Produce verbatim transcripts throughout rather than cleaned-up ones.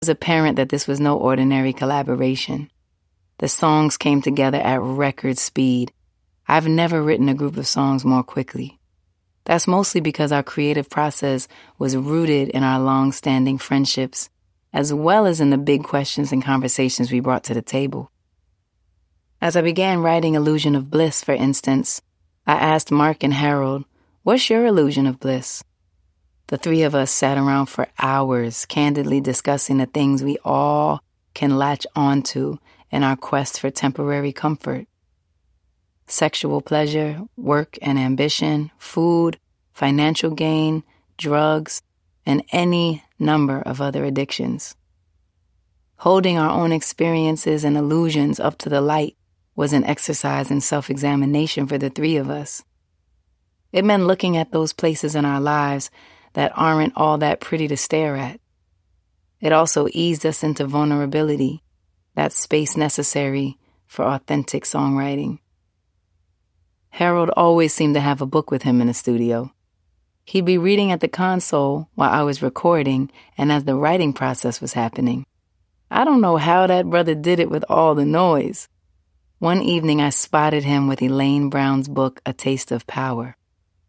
was apparent that this was no ordinary collaboration. The songs came together at record speed. I've never written a group of songs more quickly. That's mostly because our creative process was rooted in our long-standing friendships, as well as in the big questions and conversations we brought to the table. As I began writing Illusion of Bliss, for instance, I asked Mark and Harold, "What's your illusion of bliss?" The three of us sat around for hours, candidly discussing the things we all can latch onto in our quest for temporary comfort. Sexual pleasure, work and ambition, food, financial gain, drugs, and any number of other addictions. Holding our own experiences and illusions up to the light was an exercise in self-examination for the three of us. It meant looking at those places in our lives that aren't all that pretty to stare at. It also eased us into vulnerability, that space necessary for authentic songwriting. Harold always seemed to have a book with him in the studio. He'd be reading at the console while I was recording and as the writing process was happening. I don't know how that brother did it with all the noise. One evening I spotted him with Elaine Brown's book, A Taste of Power.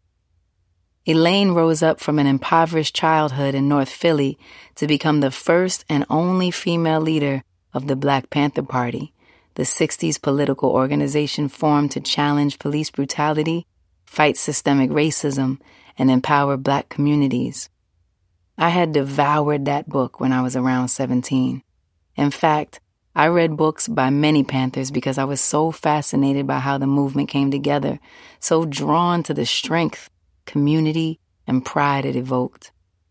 Elaine rose up from an impoverished childhood in North Philly to become the first and only female leader of the Black Panther Party, the sixties political organization formed to challenge police brutality, fight systemic racism, and empower Black communities. I had devoured that book when I was around seventeen. In fact, I read books by many Panthers because I was so fascinated by how the movement came together, so drawn to the strength, community, and pride it evoked.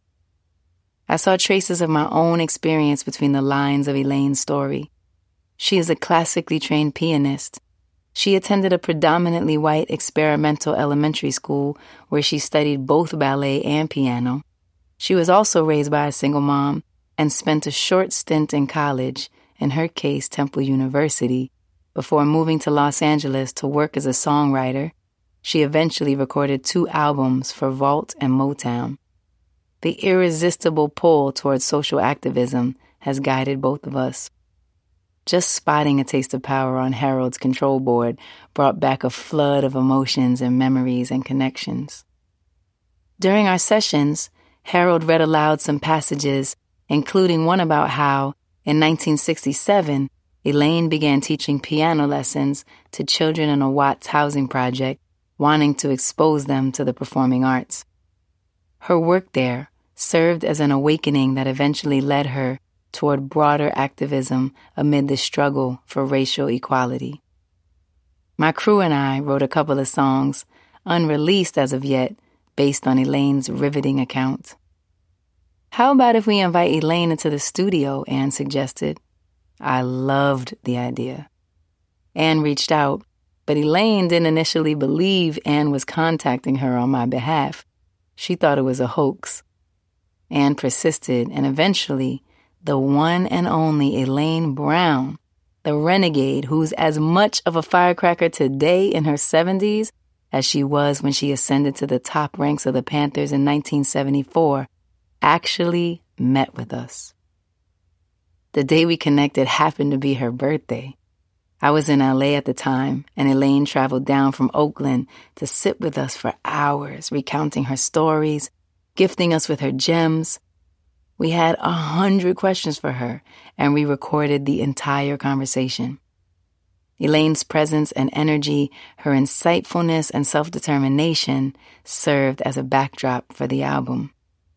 I saw traces of my own experience between the lines of Elaine's story. She is a classically trained pianist. She attended a predominantly white experimental elementary school where she studied both ballet and piano. She was also raised by a single mom and spent a short stint in college, in her case Temple University, before moving to Los Angeles to work as a songwriter. She eventually recorded two albums for Vault and Motown. The irresistible pull towards social activism has guided both of us. Just spotting A Taste of Power on Harold's control board brought back a flood of emotions and memories and connections. During our sessions, Harold read aloud some passages, including one about how, in nineteen sixty-seven, Elaine began teaching piano lessons to children in a Watts housing project, wanting to expose them to the performing arts. Her work there served as an awakening that eventually led her toward broader activism amid the struggle for racial equality. My crew and I wrote a couple of songs, unreleased as of yet, based on Elaine's riveting account. "How about if we invite Elaine into the studio?" Anne suggested. I loved the idea. Anne reached out, but Elaine didn't initially believe Anne was contacting her on my behalf. She thought it was a hoax. Anne persisted, and eventually, the one and only Elaine Brown, the renegade who's as much of a firecracker today in her seventies as she was when she ascended to the top ranks of the Panthers in nineteen seventy-four, actually met with us. The day we connected happened to be her birthday. I was in L A at the time, and Elaine traveled down from Oakland to sit with us for hours, recounting her stories, gifting us with her gems. We had a hundred questions for her, and we recorded the entire conversation. Elaine's presence and energy, her insightfulness and self-determination served as a backdrop for the album.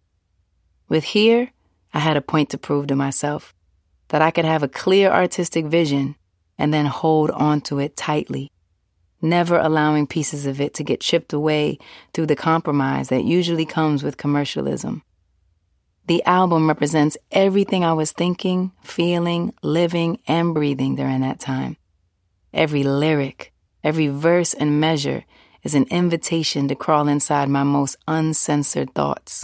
With Here, I had a point to prove to myself, that I could have a clear artistic vision and then hold onto it tightly, never allowing pieces of it to get chipped away through the compromise that usually comes with commercialism. The album represents everything I was thinking, feeling, living, and breathing during that time. Every lyric, every verse and measure is an invitation to crawl inside my most uncensored thoughts.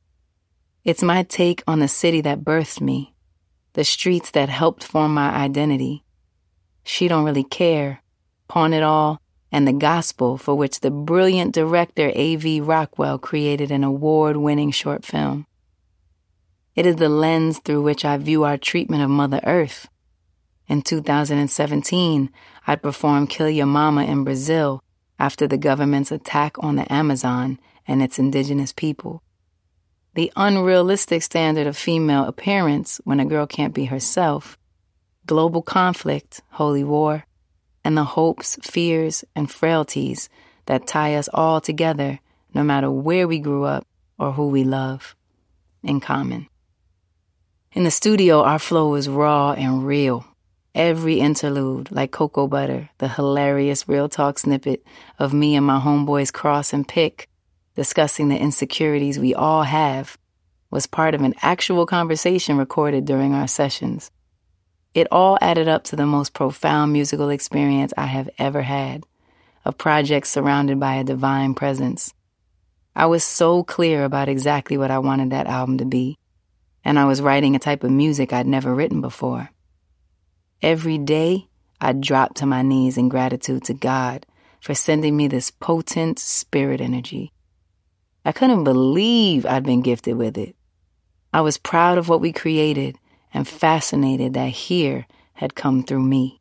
It's my take on the city that birthed me, the streets that helped form my identity. She Don't Really Care, Pawn It All, and The Gospel, for which the brilliant director A V Rockwell created an award-winning short film. It is the lens through which I view our treatment of Mother Earth. In two thousand seventeen, I performed Kill Your Mama in Brazil after the government's attack on the Amazon and its indigenous people. The unrealistic standard of female appearance when a girl can't be herself, global conflict, holy war, and the hopes, fears, and frailties that tie us all together no matter where we grew up or who we love, in common. In the studio, our flow was raw and real. Every interlude, like Cocoa Butter, the hilarious real talk snippet of me and my homeboys Cross and Pick discussing the insecurities we all have, was part of an actual conversation recorded during our sessions. It all added up to the most profound musical experience I have ever had, a project surrounded by a divine presence. I was so clear about exactly what I wanted that album to be, and I was writing a type of music I'd never written before. Every day, I'd drop to my knees in gratitude to God for sending me this potent spirit energy. I couldn't believe I'd been gifted with it. I was proud of what we created and fascinated that Here had come through me.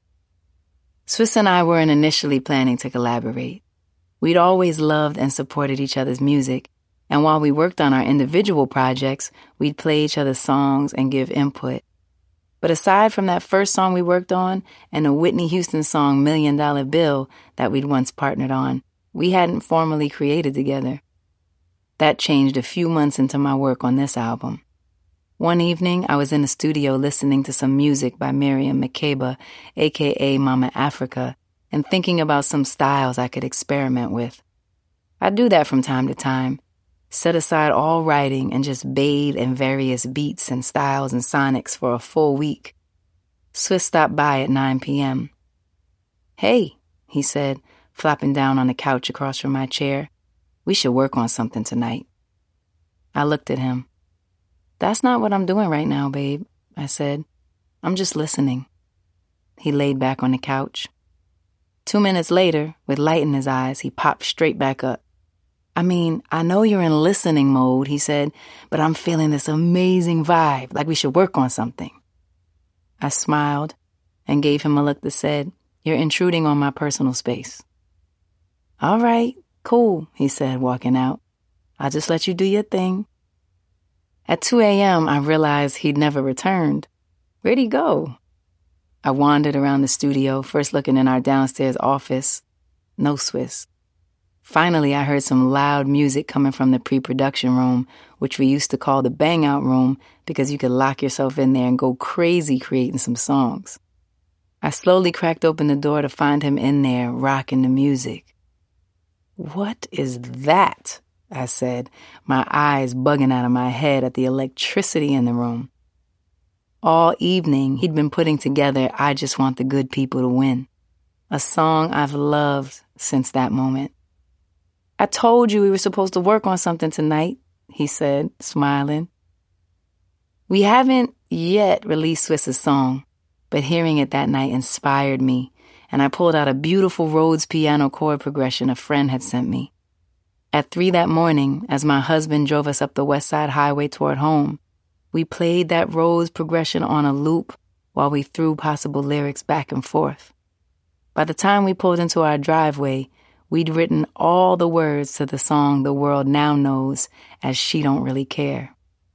Swizz and I weren't initially planning to collaborate. We'd always loved and supported each other's music, and while we worked on our individual projects, we'd play each other's songs and give input. But aside from that first song we worked on and the Whitney Houston song Million Dollar Bill that we'd once partnered on, we hadn't formally created together. That changed a few months into my work on this album. One evening, I was in the studio listening to some music by Miriam Makeba, aka Mama Africa, and thinking about some styles I could experiment with. I do that from time to time, set aside all writing and just bathe in various beats and styles and sonics for a full week. Swizz stopped by at nine p.m. "Hey," he said, flopping down on the couch across from my chair. "We should work on something tonight." I looked at him. "That's not what I'm doing right now, babe," I said. "I'm just listening." He laid back on the couch. Two minutes later, with light in his eyes, he popped straight back up. "I mean, I know you're in listening mode," he said, "but I'm feeling this amazing vibe, like we should work on something." I smiled and gave him a look that said, "You're intruding on my personal space." "All right, cool," he said, walking out. "I'll just let you do your thing." At two a.m., I realized he'd never returned. Where'd he go? I wandered around the studio, first looking in our downstairs office. No Swizz. Finally, I heard some loud music coming from the pre-production room, which we used to call the bang-out room because you could lock yourself in there and go crazy creating some songs. I slowly cracked open the door to find him in there, rocking the music. "What is that?" I said, my eyes bugging out of my head at the electricity in the room. All evening, he'd been putting together I Just Want the Good People to Win, a song I've loved since that moment. "I told you we were supposed to work on something tonight," he said, smiling. We haven't yet released Swizz's song, but hearing it that night inspired me, and I pulled out a beautiful Rhodes piano chord progression a friend had sent me. At three that morning, as my husband drove us up the West Side Highway toward home, we played that Rhodes progression on a loop while we threw possible lyrics back and forth. By the time we pulled into our driveway, we'd written all the words to the song the world now knows as She Don't Really Care.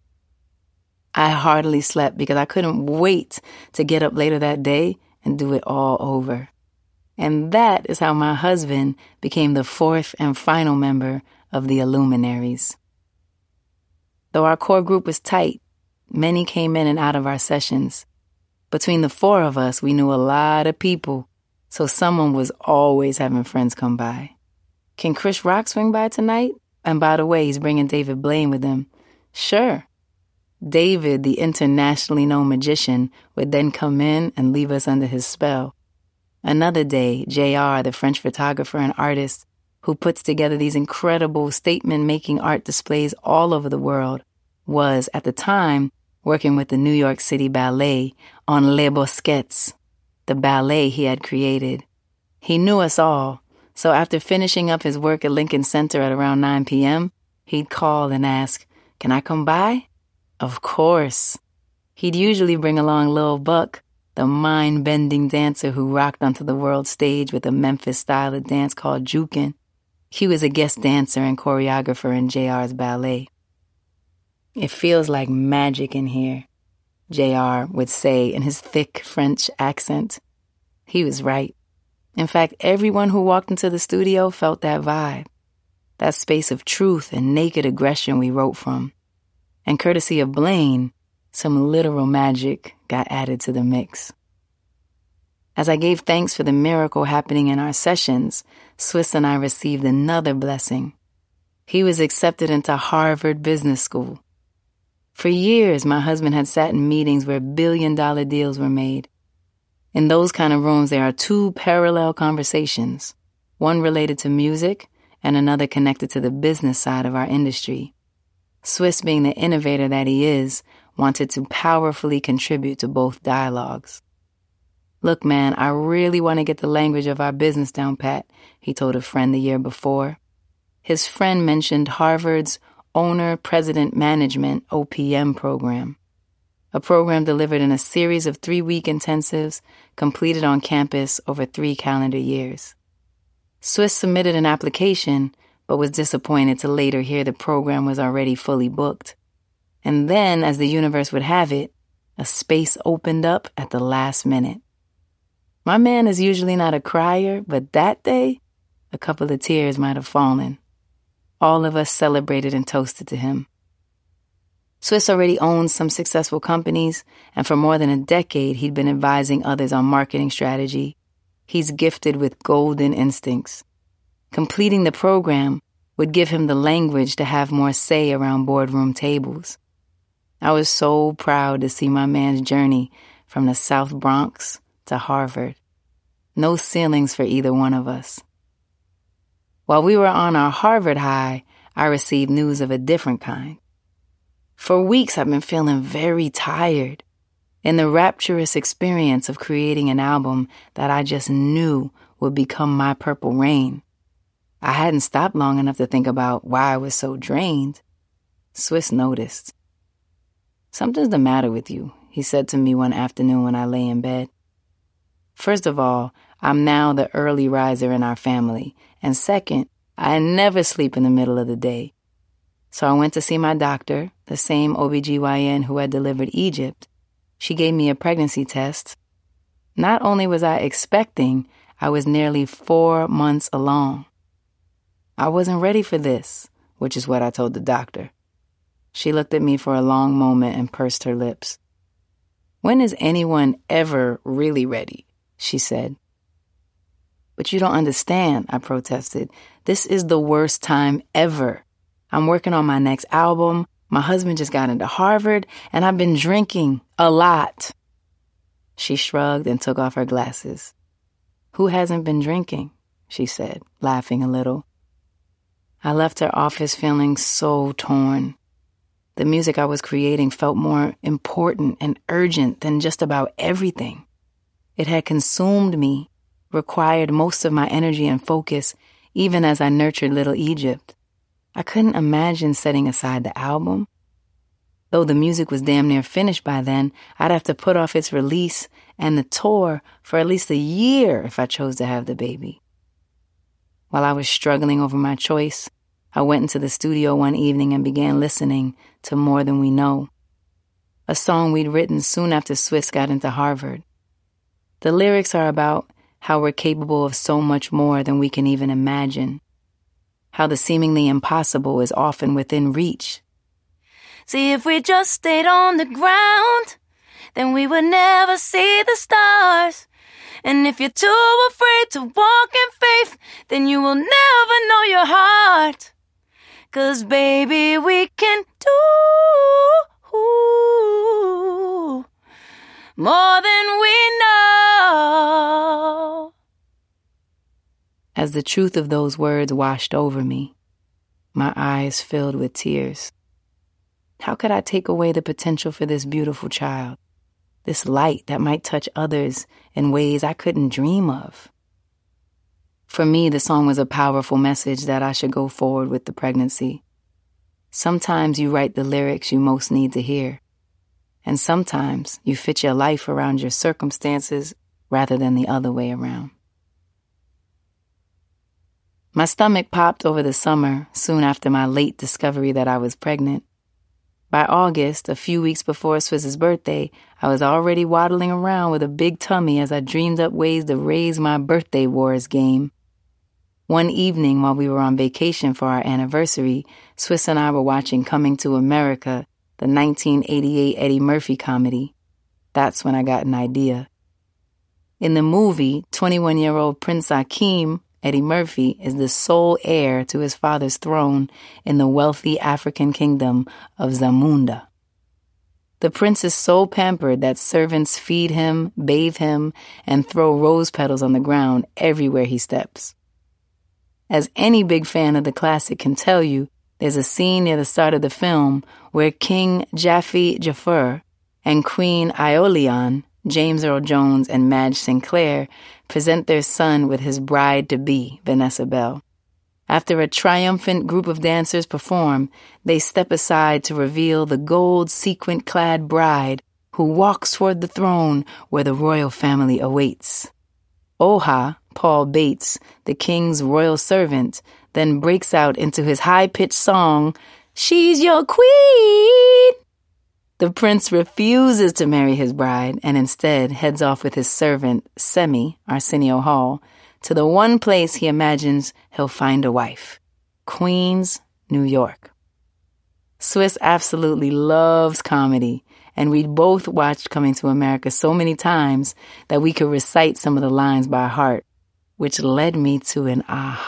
I hardly slept because I couldn't wait to get up later that day and do it all over. And that is how my husband became the fourth and final member of the Illuminaries. Though our core group was tight, many came in and out of our sessions. Between the four of us, we knew a lot of people, so someone was always having friends come by. "Can Chris Rock swing by tonight? And by the way, he's bringing David Blaine with him." "Sure." David, the internationally known magician, would then come in and leave us under his spell. Another day, J R, the French photographer and artist, who puts together these incredible statement-making art displays all over the world, was, at the time, working with the New York City Ballet on Les Bosquets, the ballet he had created. He knew us all, so after finishing up his work at Lincoln Center at around nine p.m., he'd call and ask, "Can I come by?" Of course. He'd usually bring along Lil Buck, the mind-bending dancer who rocked onto the world stage with a Memphis style of dance called jukin'. He was a guest dancer and choreographer in J R's ballet. It feels like magic in here, J R would say in his thick French accent. He was right. In fact, everyone who walked into the studio felt that vibe, that space of truth and naked aggression we wrote from. And courtesy of Blaine, some literal magic got added to the mix. As I gave thanks for the miracle happening in our sessions, Swizz and I received another blessing. He was accepted into Harvard Business School. For years, my husband had sat in meetings where billion-dollar deals were made. In those kind of rooms, there are two parallel conversations, one related to music and another connected to the business side of our industry. Swizz, being the innovator that he is, wanted to powerfully contribute to both dialogues. Look, man, I really want to get the language of our business down pat, he told a friend the year before. His friend mentioned Harvard's Owner-President Management, O P M program, a program delivered in a series of three-week intensives completed on campus over three calendar years. Swizz submitted an application, but was disappointed to later hear the program was already fully booked. And then, as the universe would have it, a space opened up at the last minute. My man is usually not a crier, but that day, a couple of tears might have fallen. All of us celebrated and toasted to him. Swizz already owns some successful companies, and for more than a decade, he'd been advising others on marketing strategy. He's gifted with golden instincts. Completing the program would give him the language to have more say around boardroom tables. I was so proud to see my man's journey from the South Bronx to Harvard. No ceilings for either one of us. While we were on our Harvard high, I received news of a different kind. For weeks, I've been feeling very tired in the rapturous experience of creating an album that I just knew would become my Purple Rain. I hadn't stopped long enough to think about why I was so drained. Swizz noticed. "Something's the matter with you," he said to me one afternoon when I lay in bed. First of all, I'm now the early riser in our family, and second, I never sleep in the middle of the day. So I went to see my doctor, the same O B G Y N who had delivered Egypt. She gave me a pregnancy test. Not only was I expecting, I was nearly four months along. I wasn't ready for this, which is what I told the doctor. She looked at me for a long moment and pursed her lips. "When is anyone ever really ready?" she said. "But you don't understand," I protested. "This is the worst time ever. I'm working on my next album. My husband just got into Harvard, and I've been drinking a lot." She shrugged and took off her glasses. "Who hasn't been drinking?" she said, laughing a little. I left her office feeling so torn. The music I was creating felt more important and urgent than just about everything. It had consumed me, required most of my energy and focus, even as I nurtured Little Egypt. I couldn't imagine setting aside the album. Though the music was damn near finished by then, I'd have to put off its release and the tour for at least a year if I chose to have the baby. While I was struggling over my choice, I went into the studio one evening and began listening to More Than We Know, a song we'd written soon after Swizz got into Harvard. The lyrics are about how we're capable of so much more than we can even imagine, how the seemingly impossible is often within reach. See, if we just stayed on the ground, then we would never see the stars. And if you're too afraid to walk in faith, then you will never know your heart. 'Cause baby, we can do more than we know. As the truth of those words washed over me, my eyes filled with tears. How could I take away the potential for this beautiful child, this light that might touch others in ways I couldn't dream of? For me, the song was a powerful message that I should go forward with the pregnancy. Sometimes you write the lyrics you most need to hear. And sometimes you fit your life around your circumstances rather than the other way around. My stomach popped over the summer soon after my late discovery that I was pregnant. By August, a few weeks before Swiss's birthday, I was already waddling around with a big tummy as I dreamed up ways to raise my birthday wars game. One evening while we were on vacation for our anniversary, Swiss and I were watching Coming to America, the nineteen eighty-eight Eddie Murphy comedy. That's when I got an idea. In the movie, twenty-one-year-old Prince Akeem, Eddie Murphy, is the sole heir to his father's throne in the wealthy African kingdom of Zamunda. The prince is so pampered that servants feed him, bathe him, and throw rose petals on the ground everywhere he steps. As any big fan of the classic can tell you, there's a scene near the start of the film where King Jaffe Jaffer and Queen Aeolian, James Earl Jones and Madge Sinclair, present their son with his bride-to-be, Vanessa Bell. After a triumphant group of dancers perform, they step aside to reveal the gold sequin-clad bride who walks toward the throne where the royal family awaits. Oha, Paul Bates, the king's royal servant, then breaks out into his high-pitched song, "She's your queen!" The prince refuses to marry his bride and instead heads off with his servant, Semi, Arsenio Hall, to the one place he imagines he'll find a wife, Queens, New York. Swiss absolutely loves comedy, and we'd both watched Coming to America so many times that we could recite some of the lines by heart, which led me to an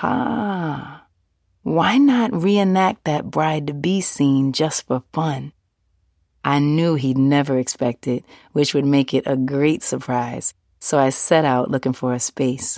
aha. Why not reenact that bride-to-be scene just for fun? I knew he'd never expect it, which would make it a great surprise, so I set out looking for a space.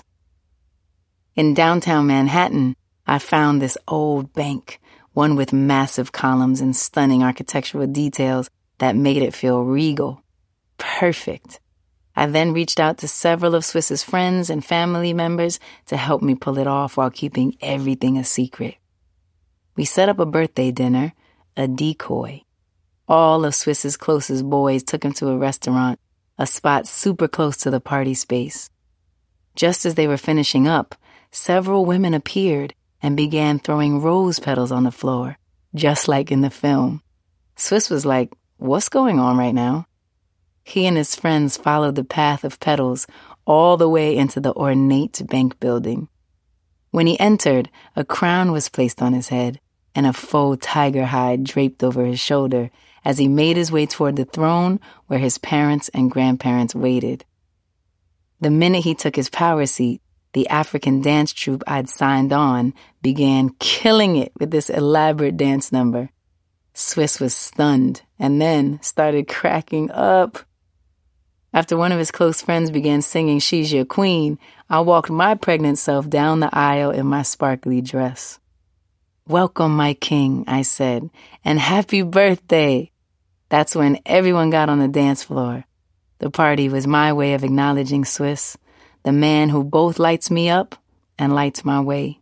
In downtown Manhattan, I found this old bank, one with massive columns and stunning architectural details that made it feel regal. Perfect. I then reached out to several of Swiss's friends and family members to help me pull it off while keeping everything a secret. We set up a birthday dinner, a decoy. All of Swiss's closest boys took him to a restaurant, a spot super close to the party space. Just as they were finishing up, several women appeared and began throwing rose petals on the floor, just like in the film. Swiss was like, "What's going on right now?" He and his friends followed the path of petals all the way into the ornate bank building. When he entered, a crown was placed on his head and a faux tiger hide draped over his shoulder as he made his way toward the throne where his parents and grandparents waited. The minute he took his power seat, the African dance troupe I'd signed on began killing it with this elaborate dance number. Swiss was stunned and then started cracking up. After one of his close friends began singing "She's Your Queen," I walked my pregnant self down the aisle in my sparkly dress. "Welcome, my king," I said, "and happy birthday." That's when everyone got on the dance floor. The party was my way of acknowledging Swiss, the man who both lights me up and lights my way.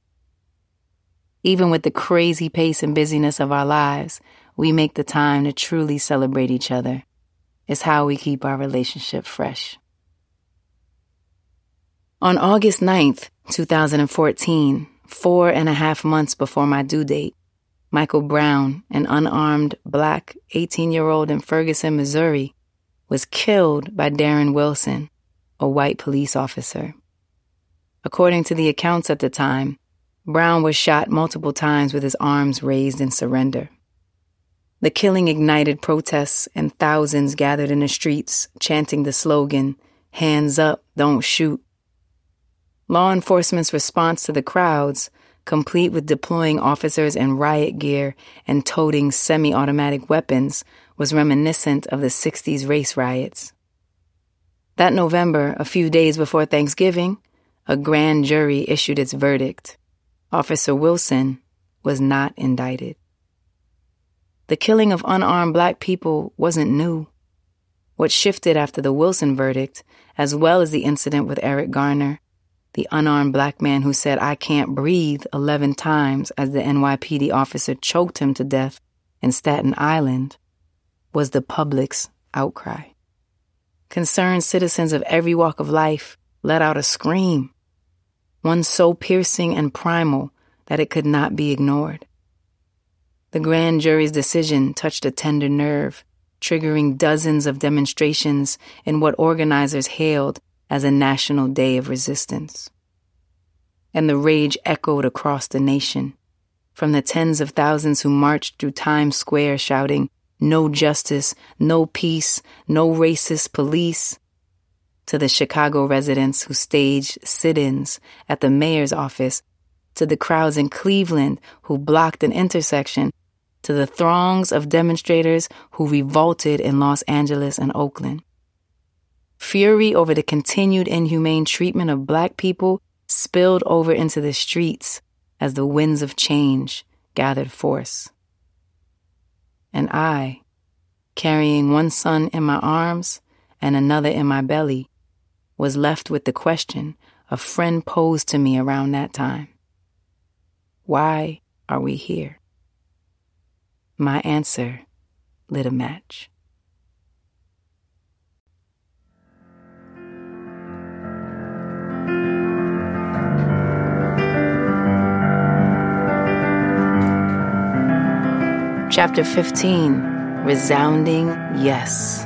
Even with the crazy pace and busyness of our lives, we make the time to truly celebrate each other. It's how we keep our relationship fresh. On August ninth, two thousand fourteen, four and a half months before my due date, Michael Brown, an unarmed black eighteen-year-old in Ferguson, Missouri, was killed by Darren Wilson, a white police officer. According to the accounts at the time, Brown was shot multiple times with his arms raised in surrender. The killing ignited protests and thousands gathered in the streets, chanting the slogan, "Hands up, don't shoot." Law enforcement's response to the crowds, complete with deploying officers in riot gear and toting semi-automatic weapons, was reminiscent of the sixties race riots. That November, a few days before Thanksgiving, a grand jury issued its verdict. Officer Wilson was not indicted. The killing of unarmed black people wasn't new. What shifted after the Wilson verdict, as well as the incident with Eric Garner, the unarmed black man who said "I can't breathe" eleven times as the N Y P D officer choked him to death, in Staten Island was the public's outcry. Concerned citizens of every walk of life let out a scream, one so piercing and primal that it could not be ignored. The grand jury's decision touched a tender nerve, triggering dozens of demonstrations in what organizers hailed as a national day of resistance. And the rage echoed across the nation, from the tens of thousands who marched through Times Square shouting, "No justice, no peace, no racist police," to the Chicago residents who staged sit-ins at the mayor's office, to the crowds in Cleveland who blocked an intersection, to the throngs of demonstrators who revolted in Los Angeles and Oakland. Fury over the continued inhumane treatment of Black people spilled over into the streets as the winds of change gathered force. And I, carrying one son in my arms and another in my belly, was left with the question a friend posed to me around that time. Why are we here? My answer lit a match. Chapter fifteen, Resounding Yes.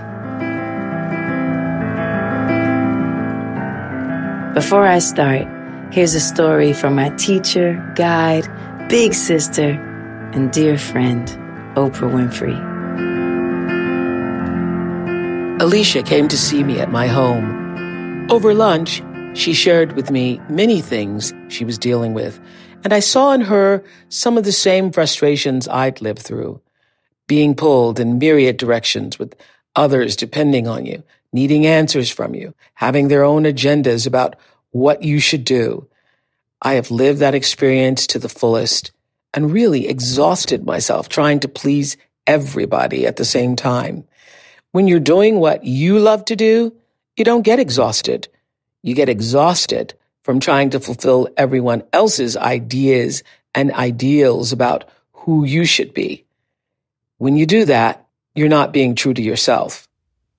Before I start, here's a story from my teacher, guide, big sister, and dear friend, Oprah Winfrey. Alicia came to see me at my home. Over lunch, she shared with me many things she was dealing with, and I saw in her some of the same frustrations I'd lived through. Being pulled in myriad directions with others depending on you, needing answers from you, having their own agendas about what you should do. I have lived that experience to the fullest and really exhausted myself trying to please everybody at the same time. When you're doing what you love to do, you don't get exhausted. You get exhausted from trying to fulfill everyone else's ideas and ideals about who you should be. When you do that, you're not being true to yourself.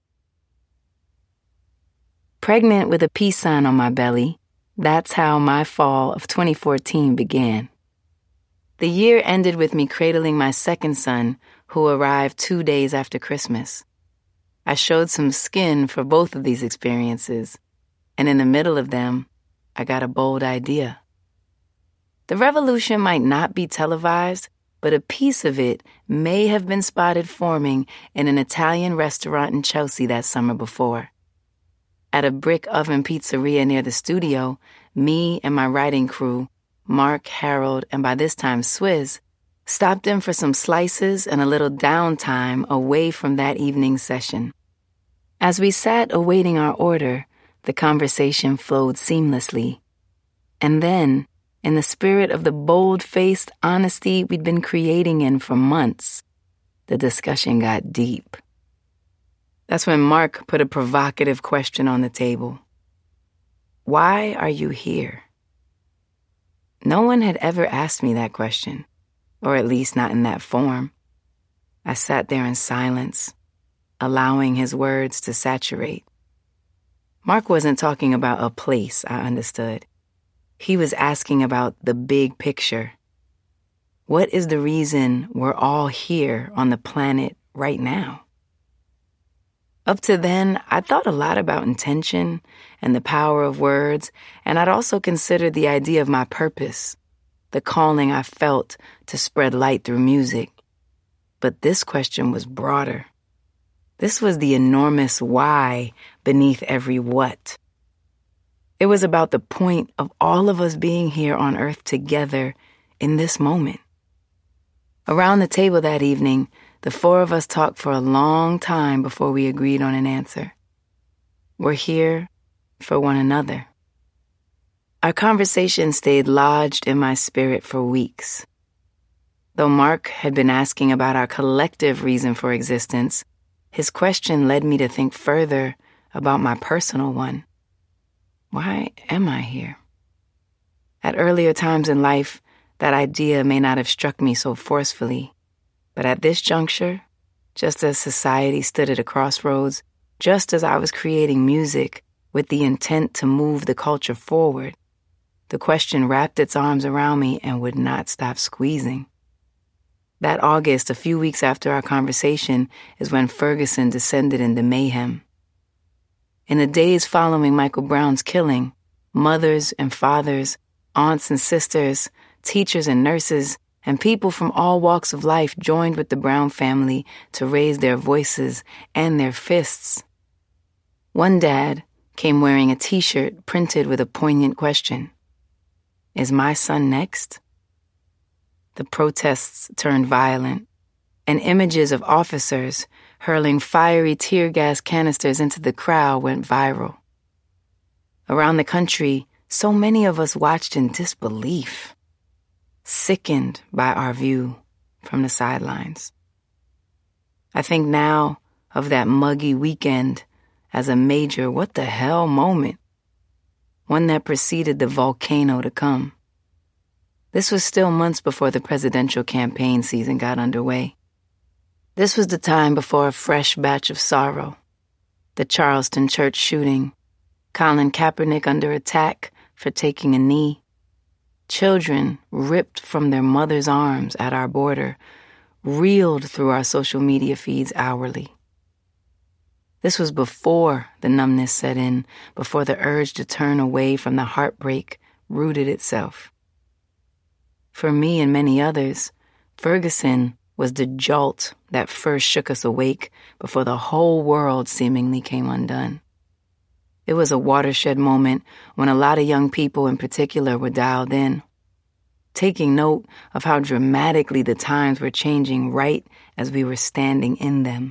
Pregnant with a peace sign on my belly, that's how my fall of twenty fourteen began. The year ended with me cradling my second son, who arrived two days after Christmas. I showed some skin for both of these experiences, and in the middle of them, I got a bold idea. The revolution might not be televised, but a piece of it may have been spotted forming in an Italian restaurant in Chelsea that summer before. At a brick oven pizzeria near the studio, me and my writing crew, Mark, Harold, and by this time Swizz, stopped in for some slices and a little downtime away from that evening's session. As we sat awaiting our order, the conversation flowed seamlessly. And then, in the spirit of the bold-faced honesty we'd been creating in for months, the discussion got deep. That's when Mark put a provocative question on the table. Why are you here? No one had ever asked me that question, or at least not in that form. I sat there in silence, allowing his words to saturate. Mark wasn't talking about a place, I understood. He was asking about the big picture. What is the reason we're all here on the planet right now? Up to then, I'd thought a lot about intention and the power of words, and I'd also considered the idea of my purpose, the calling I felt to spread light through music. But this question was broader. This was the enormous why beneath every what. It was about the point of all of us being here on Earth together in this moment. Around the table that evening, the four of us talked for a long time before we agreed on an answer. We're here for one another. Our conversation stayed lodged in my spirit for weeks. Though Mark had been asking about our collective reason for existence, his question led me to think further about my personal one. Why am I here? At earlier times in life, that idea may not have struck me so forcefully, But at this juncture, just as society stood at a crossroads, just as I was creating music with the intent to move the culture forward, the question wrapped its arms around me and would not stop squeezing. That August, a few weeks after our conversation, is when Ferguson descended into mayhem. In the days following Michael Brown's killing, mothers and fathers, aunts and sisters, teachers and nurses, and people from all walks of life joined with the Brown family to raise their voices and their fists. One dad came wearing a T-shirt printed with a poignant question. Is my son next? The protests turned violent, and images of officers hurling fiery tear gas canisters into the crowd went viral. Around the country, so many of us watched in disbelief, sickened by our view from the sidelines. I think now of that muggy weekend as a major what the hell moment, one that preceded the volcano to come. This was still months before the presidential campaign season got underway. This was the time before a fresh batch of sorrow. The Charleston church shooting, Colin Kaepernick under attack for taking a knee, children ripped from their mother's arms at our border, reeled through our social media feeds hourly. This was before the numbness set in, before the urge to turn away from the heartbreak rooted itself. For me and many others, Ferguson was the jolt that first shook us awake before the whole world seemingly came undone. It was a watershed moment when a lot of young people in particular were dialed in, taking note of how dramatically the times were changing right as we were standing in them.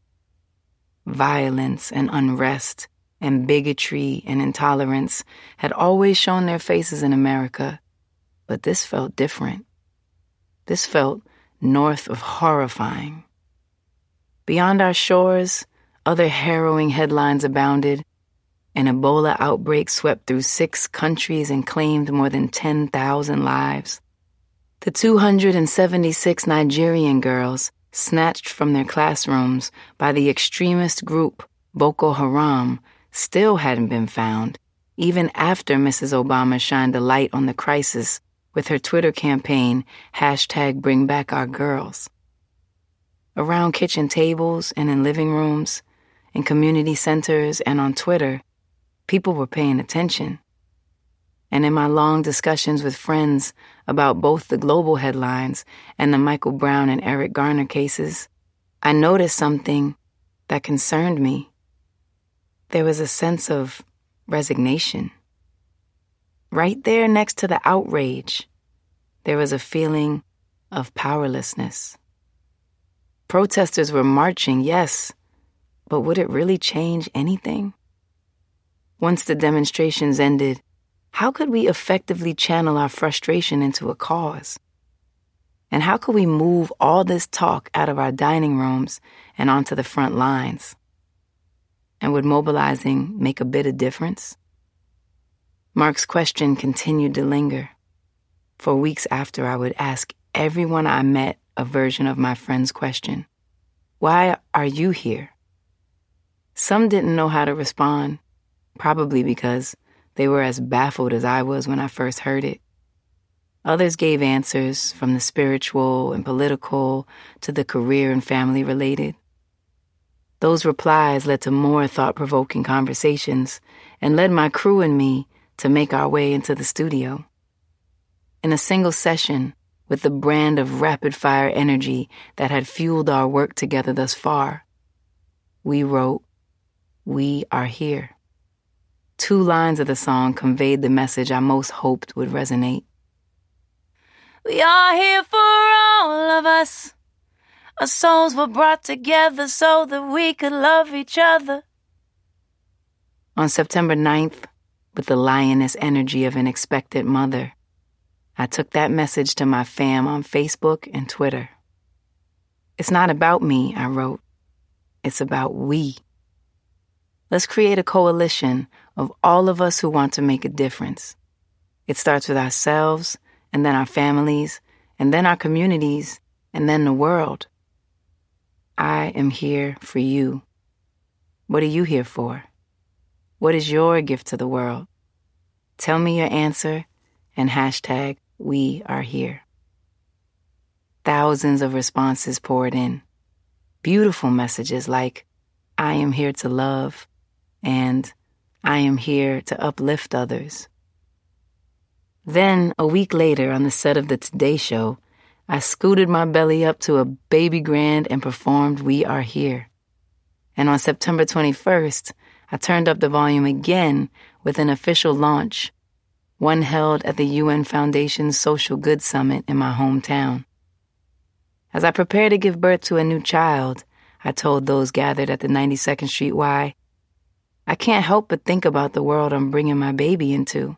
Violence and unrest and bigotry and intolerance had always shown their faces in America, but this felt different. This felt north of horrifying. Beyond our shores, other harrowing headlines abounded. An Ebola outbreak swept through six countries and claimed more than ten thousand lives. The two hundred seventy-six Nigerian girls snatched from their classrooms by the extremist group Boko Haram still hadn't been found, even after Missus Obama shined a light on the crisis with her Twitter campaign, hashtag Bring Back Our Girls. Around kitchen tables and in living rooms, in community centers and on Twitter, people were paying attention. And in my long discussions with friends about both the global headlines and the Michael Brown and Eric Garner cases, I noticed something that concerned me. There was a sense of resignation. Right there next to the outrage, there was a feeling of powerlessness. Protesters were marching, yes, but would it really change anything? Once the demonstrations ended, how could we effectively channel our frustration into a cause? And how could we move all this talk out of our dining rooms and onto the front lines? And would mobilizing make a bit of difference? Mark's question continued to linger. For weeks after, I would ask everyone I met a version of my friend's question. Why are you here? Some didn't know how to respond, probably because they were as baffled as I was when I first heard it. Others gave answers from the spiritual and political to the career and family related. Those replies led to more thought-provoking conversations and led my crew and me to make our way into the studio. In a single session, with the brand of rapid-fire energy that had fueled our work together thus far, we wrote, "We Are Here." Two lines of the song conveyed the message I most hoped would resonate. We are here for all of us. Our souls were brought together so that we could love each other. On September ninth, with the lioness energy of an expectant mother, I took that message to my fam on Facebook and Twitter. It's not about me, I wrote. It's about we. Let's create a coalition of all of us who want to make a difference. It starts with ourselves, and then our families, and then our communities, and then the world. I am here for you. What are you here for? What is your gift to the world? Tell me your answer and hashtag we are here. Thousands of responses poured in. Beautiful messages like, I am here to love, and I am here to uplift others. Then, a week later, on the set of the Today Show, I scooted my belly up to a baby grand and performed We Are Here. And on September twenty-first, I turned up the volume again with an official launch, one held at the U N Foundation's Social Good Summit in my hometown. As I prepared to give birth to a new child, I told those gathered at the ninety-second Street Y, I can't help but think about the world I'm bringing my baby into.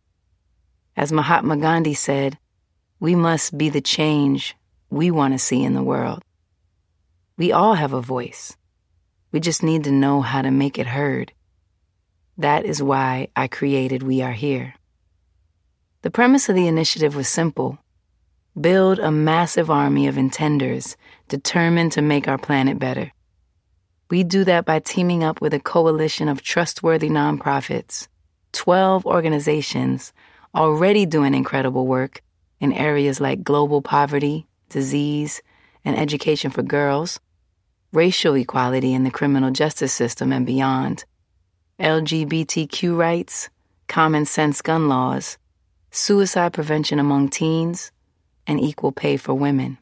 As Mahatma Gandhi said, we must be the change we want to see in the world. We all have a voice. We just need to know how to make it heard. That is why I created We Are Here. The premise of the initiative was simple. Build a massive army of intenders determined to make our planet better. We do that by teaming up with a coalition of trustworthy nonprofits, twelve organizations already doing incredible work in areas like global poverty, disease, and education for girls, racial equality in the criminal justice system and beyond, L G B T Q rights, common sense gun laws, suicide prevention among teens, and equal pay for women.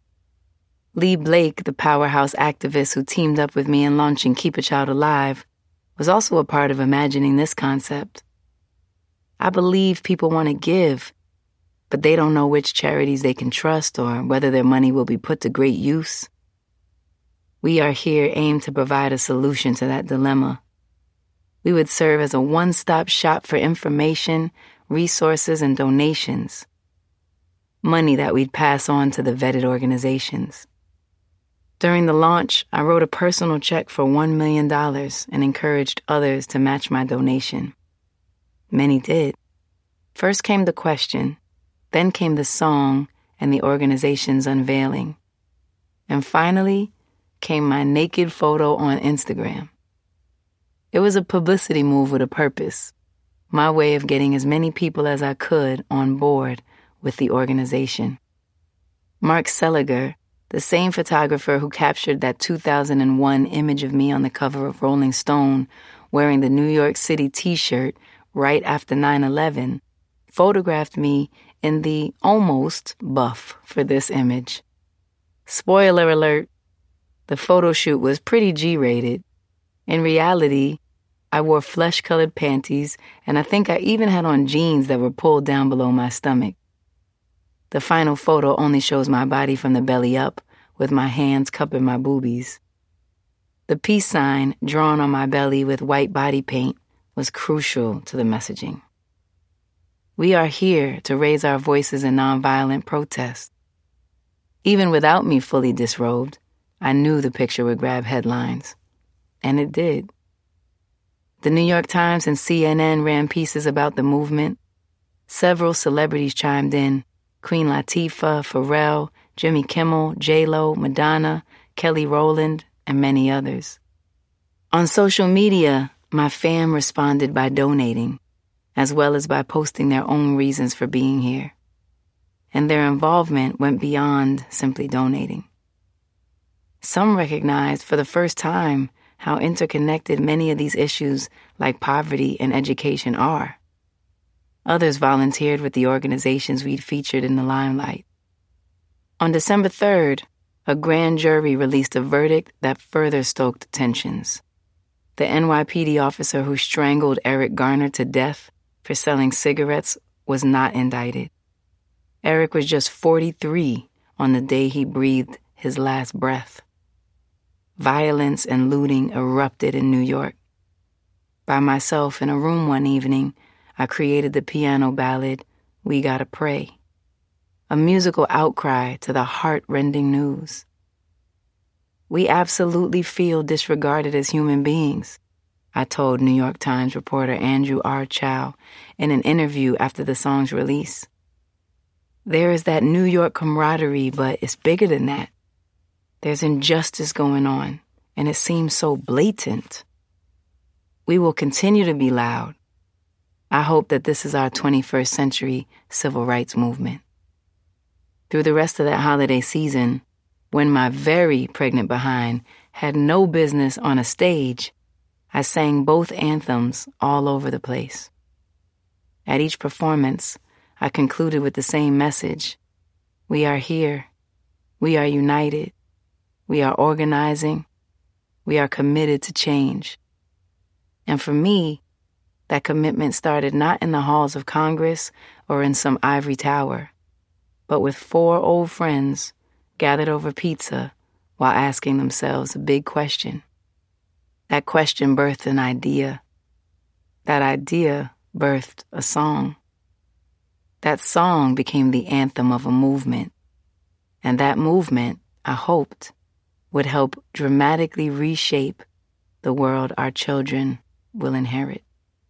Lee Blake, the powerhouse activist who teamed up with me in launching Keep a Child Alive, was also a part of imagining this concept. I believe people want to give, but they don't know which charities they can trust or whether their money will be put to great use. We Are Here aim to provide a solution to that dilemma. We would serve as a one-stop shop for information, resources, and donations. Money that we'd pass on to the vetted organizations. During the launch, I wrote a personal check for one million dollars and encouraged others to match my donation. Many did. First came the question, then came the song and the organization's unveiling. And finally came my naked photo on Instagram. It was a publicity move with a purpose, my way of getting as many people as I could on board with the organization. Mark Seliger, the same photographer who captured that two thousand one image of me on the cover of Rolling Stone wearing the New York City t-shirt right after nine eleven, photographed me in the almost buff for this image. Spoiler alert, the photo shoot was pretty G-rated. In reality, I wore flesh-colored panties, and I think I even had on jeans that were pulled down below my stomach. The final photo only shows my body from the belly up, with my hands cupping my boobies. The peace sign, drawn on my belly with white body paint, was crucial to the messaging. We are here to raise our voices in nonviolent protest. Even without me fully disrobed, I knew the picture would grab headlines. And it did. The New York Times and C N N ran pieces about the movement. Several celebrities chimed in: Queen Latifah, Pharrell, Jimmy Kimmel, J-Lo, Madonna, Kelly Rowland, and many others. On social media, my fam responded by donating, as well as by posting their own reasons for being here. And their involvement went beyond simply donating. Some recognized for the first time how interconnected many of these issues like poverty and education are. Others volunteered with the organizations we'd featured in the limelight. On December third, a grand jury released a verdict that further stoked tensions. The N Y P D officer who strangled Eric Garner to death for selling cigarettes was not indicted. Eric was just forty-three on the day he breathed his last breath. Violence and looting erupted in New York. By myself in a room one evening, I created the piano ballad, We Gotta Pray, a musical outcry to the heart-rending news. We absolutely feel disregarded as human beings, I told New York Times reporter Andrew R. Chow in an interview after the song's release. There is that New York camaraderie, but it's bigger than that. There's injustice going on, and it seems so blatant. We will continue to be loud. I hope that this is our twenty-first century civil rights movement. Through the rest of that holiday season, when my very pregnant behind had no business on a stage, I sang both anthems all over the place. At each performance, I concluded with the same message. We are here. We are united. We are organizing. We are committed to change. And for me, that commitment started not in the halls of Congress or in some ivory tower, but with four old friends gathered over pizza while asking themselves a big question. That question birthed an idea. That idea birthed a song. That song became the anthem of a movement. And that movement, I hoped, would help dramatically reshape the world our children will inherit.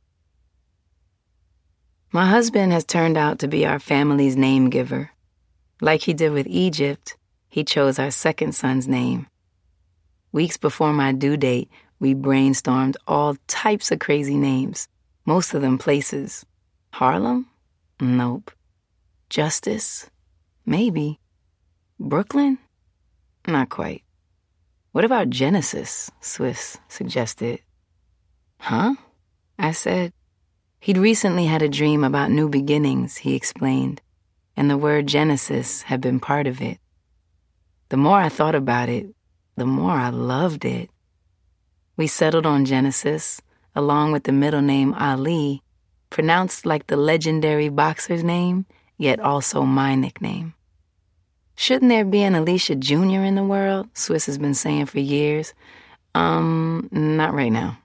My husband has turned out to be our family's name giver. Like he did with Egypt, he chose our second son's name. Weeks before my due date, we brainstormed all types of crazy names, most of them places. Harlem? Nope. Justice? Maybe. Brooklyn? Not quite. What about Genesis? Swiss suggested. Huh? I said. He'd recently had a dream about new beginnings, he explained, and the word Genesis had been part of it. The more I thought about it, the more I loved it. We settled on Genesis, along with the middle name Ali, pronounced like the legendary boxer's name, yet also my nickname. Shouldn't there be an Alicia Junior in the world? Swiss has been saying for years. Um, not right now.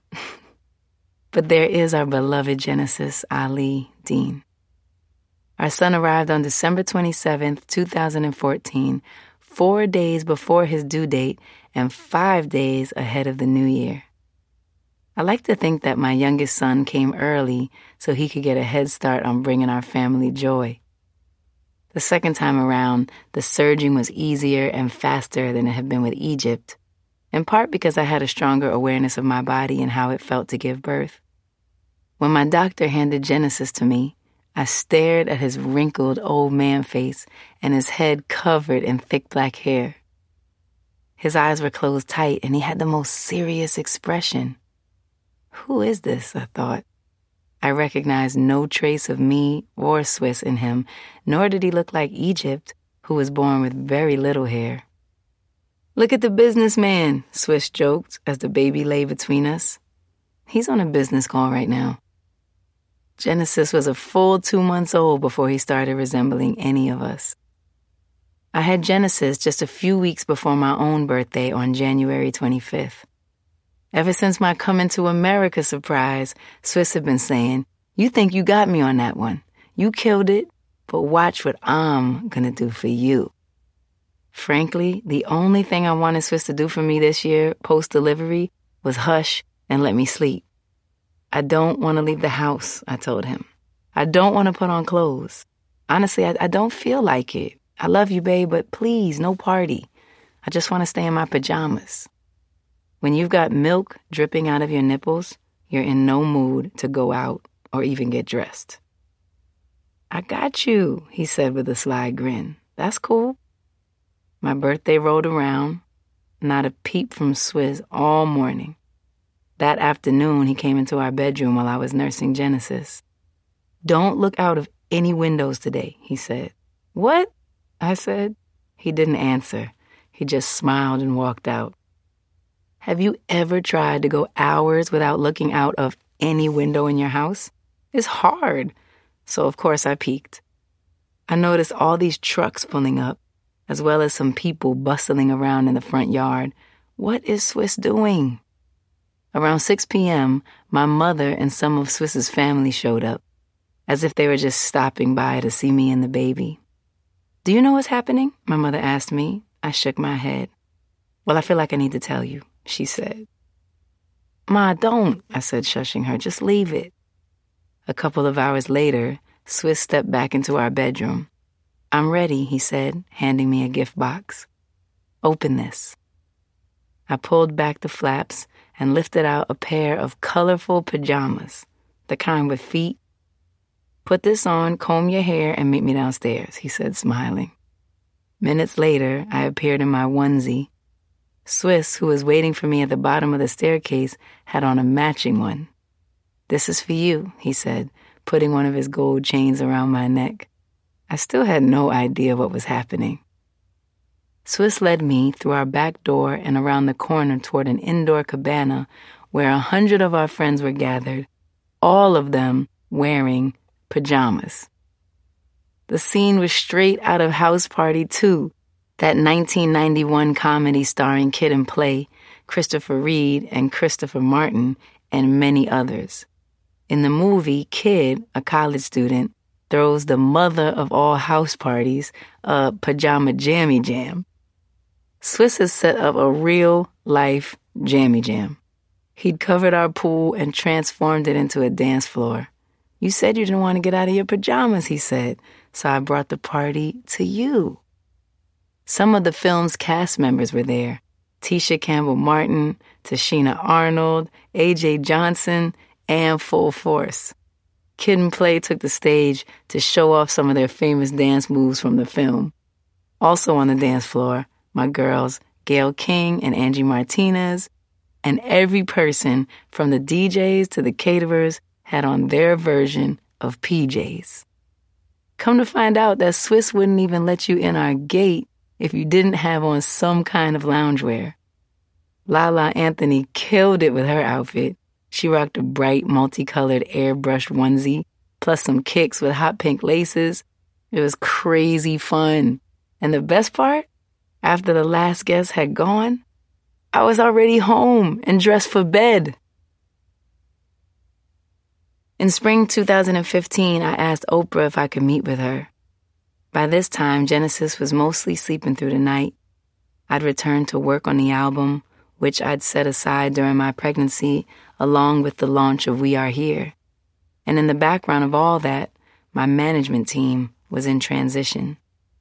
But there is our beloved Genesis Ali Dean. Our son arrived on December twenty-seventh, two thousand fourteen, four days before his due date and five days ahead of the new year. I like to think that my youngest son came early so he could get a head start on bringing our family joy. The second time around, the surging was easier and faster than it had been with Egypt, in part because I had a stronger awareness of my body and how it felt to give birth. When my doctor handed Genesis to me, I stared at his wrinkled old man face and his head covered in thick black hair. His eyes were closed tight and he had the most serious expression. Who is this? I thought. I recognized no trace of me or Swiss in him, nor did he look like Egypt, who was born with very little hair. Look at the businessman, Swiss joked as the baby lay between us. He's on a business call right now. Genesis was a full two months old before he started resembling any of us. I had Genesis just a few weeks before my own birthday on January twenty-fifth. Ever since my coming to America surprise, Swiss had been saying, "You think you got me on that one. You killed it, but watch what I'm gonna do for you." Frankly, the only thing I wanted Swiss to do for me this year, post-delivery, was hush and let me sleep. I don't want to leave the house, I told him. I don't want to put on clothes. Honestly, I, I don't feel like it. I love you, babe, but please, no party. I just want to stay in my pajamas. When you've got milk dripping out of your nipples, you're in no mood to go out or even get dressed. I got you, he said with a sly grin. That's cool. My birthday rolled around, not a peep from Swizz all morning. That afternoon, he came into our bedroom while I was nursing Genesis. "Don't look out of any windows today," he said. "What?" I said. He didn't answer. He just smiled and walked out. Have you ever tried to go hours without looking out of any window in your house? It's hard. So, of course, I peeked. I noticed all these trucks pulling up, as well as some people bustling around in the front yard. What is Swiss doing? Around six p.m., my mother and some of Swiss's family showed up, as if they were just stopping by to see me and the baby. "Do you know what's happening?" my mother asked me. I shook my head. "Well, I feel like I need to tell you," she said. "Ma, don't," I said, shushing her. "Just leave it." A couple of hours later, Swiss stepped back into our bedroom. "I'm ready," he said, handing me a gift box. "Open this." I pulled back the flaps and lifted out a pair of colorful pajamas, the kind with feet. "Put this on, comb your hair, and meet me downstairs," he said, smiling. Minutes later, I appeared in my onesie. Swiss, who was waiting for me at the bottom of the staircase, had on a matching one. "This is for you," he said, putting one of his gold chains around my neck. I still had no idea what was happening. Swiss led me through our back door and around the corner toward an indoor cabana where a hundred of our friends were gathered, all of them wearing pajamas. The scene was straight out of House Party two, that nineteen ninety-one comedy starring Kid and Play, Christopher Reid and Christopher Martin, and many others. In the movie, Kid, a college student, throws the mother of all house parties a pajama jammy jam. Swiss has set up a real-life jammy jam. He'd covered our pool and transformed it into a dance floor. "You said you didn't want to get out of your pajamas," he said, "so I brought the party to you." Some of the film's cast members were there. Tisha Campbell-Martin, Tashina Arnold, A J Johnson, and Full Force. Kid and Play took the stage to show off some of their famous dance moves from the film. Also on the dance floor, my girls, Gayle King and Angie Martinez, and every person from the D Js to the caterers had on their version of P Js. Come to find out that Swiss wouldn't even let you in our gate if you didn't have on some kind of loungewear. Lala Anthony killed it with her outfit. She rocked a bright, multicolored airbrushed onesie, plus some kicks with hot pink laces. It was crazy fun. And the best part? After the last guest had gone, I was already home and dressed for bed. In spring two thousand fifteen, I asked Oprah if I could meet with her. By this time, Genesis was mostly sleeping through the night. I'd returned to work on the album, which I'd set aside during my pregnancy, along with the launch of We Are Here. And in the background of all that, my management team was in transition.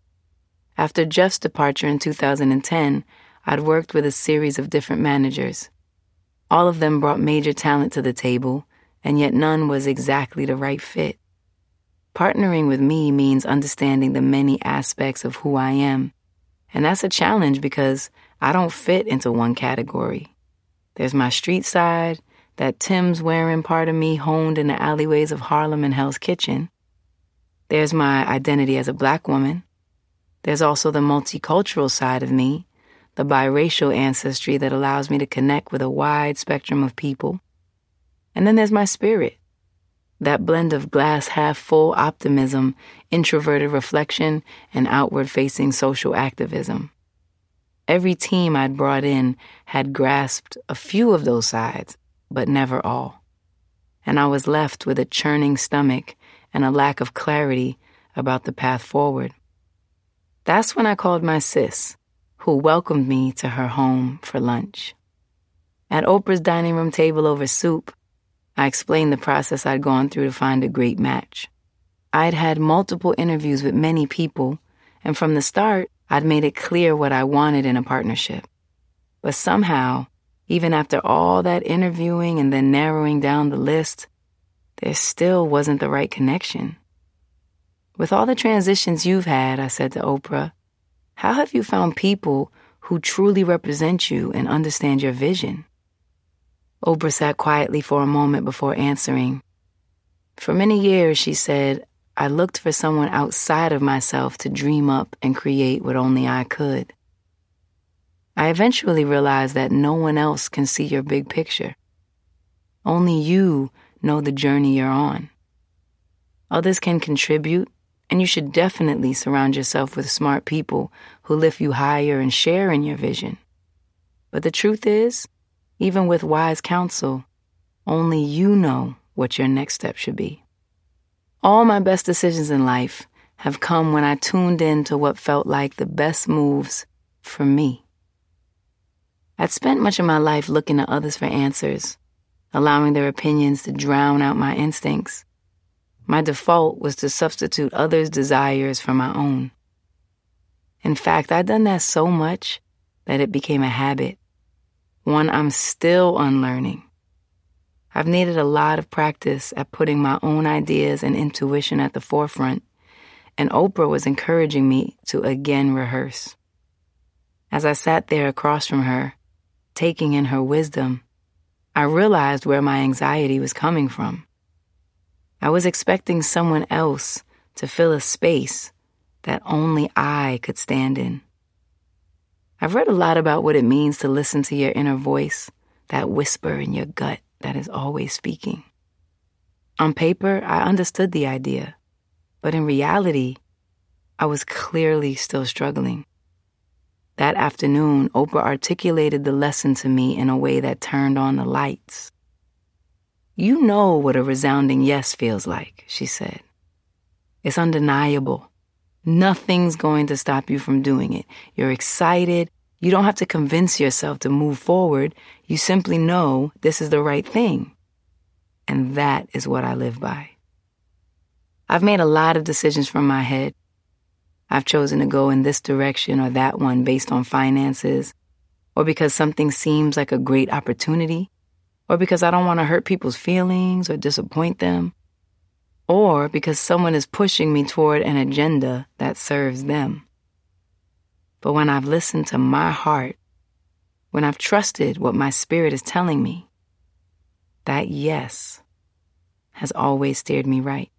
After Jeff's departure in two thousand ten, I'd worked with a series of different managers. All of them brought major talent to the table, and yet none was exactly the right fit. Partnering with me means understanding the many aspects of who I am, and that's a challenge because I don't fit into one category. There's my street side, that Tim's wearing part of me honed in the alleyways of Harlem and Hell's Kitchen. There's my identity as a black woman. There's also the multicultural side of me, the biracial ancestry that allows me to connect with a wide spectrum of people. And then there's my spirit, that blend of glass-half-full optimism, introverted reflection, and outward-facing social activism. Every team I'd brought in had grasped a few of those sides, but never all. And I was left with a churning stomach and a lack of clarity about the path forward. That's when I called my sis, who welcomed me to her home for lunch. At Oprah's dining room table over soup, I explained the process I'd gone through to find a great match. I'd had multiple interviews with many people, and from the start, I'd made it clear what I wanted in a partnership. But somehow, even after all that interviewing and then narrowing down the list, there still wasn't the right connection. With all the transitions you've had, I said to Oprah, how have you found people who truly represent you and understand your vision? Oprah sat quietly for a moment before answering. For many years, she said, I looked for someone outside of myself to dream up and create what only I could. I eventually realized that no one else can see your big picture. Only you know the journey you're on. Others can contribute, and you should definitely surround yourself with smart people who lift you higher and share in your vision. But the truth is, even with wise counsel, only you know what your next step should be. All my best decisions in life have come when I tuned in to what felt like the best moves for me. I'd spent much of my life looking to others for answers, allowing their opinions to drown out my instincts. My default was to substitute others' desires for my own. In fact, I'd done that so much that it became a habit, one I'm still unlearning. I've needed a lot of practice at putting my own ideas and intuition at the forefront, and Oprah was encouraging me to again rehearse. As I sat there across from her, taking in her wisdom, I realized where my anxiety was coming from. I was expecting someone else to fill a space that only I could stand in. I've read a lot about what it means to listen to your inner voice, that whisper in your gut that is always speaking. On paper, I understood the idea, but in reality, I was clearly still struggling. That afternoon, Oprah articulated the lesson to me in a way that turned on the lights. You know what a resounding yes feels like, she said. It's undeniable. Nothing's going to stop you from doing it. You're excited. You don't have to convince yourself to move forward. You simply know this is the right thing. And that is what I live by. I've made a lot of decisions from my head. I've chosen to go in this direction or that one based on finances, or because something seems like a great opportunity, or because I don't want to hurt people's feelings or disappoint them, or because someone is pushing me toward an agenda that serves them. But when I've listened to my heart, when I've trusted what my spirit is telling me, that yes has always steered me right.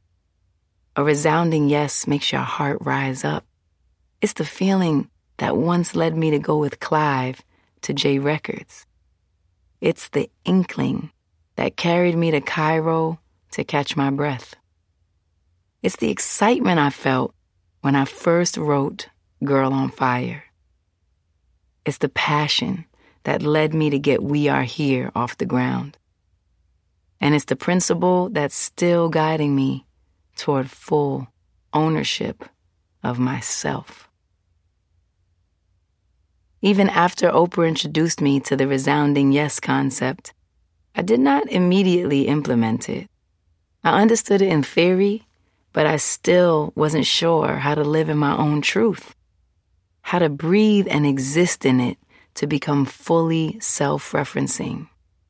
A resounding yes makes your heart rise up. It's the feeling that once led me to go with Clive to J Records. It's the inkling that carried me to Cairo to catch my breath. It's the excitement I felt when I first wrote Girl on Fire. It's the passion that led me to get We Are Here off the ground. And it's the principle that's still guiding me toward full ownership of myself. Even after Oprah introduced me to the resounding yes concept, I did not immediately implement it. I understood it in theory, but I still wasn't sure how to live in my own truth, how to breathe and exist in it to become fully self-referencing.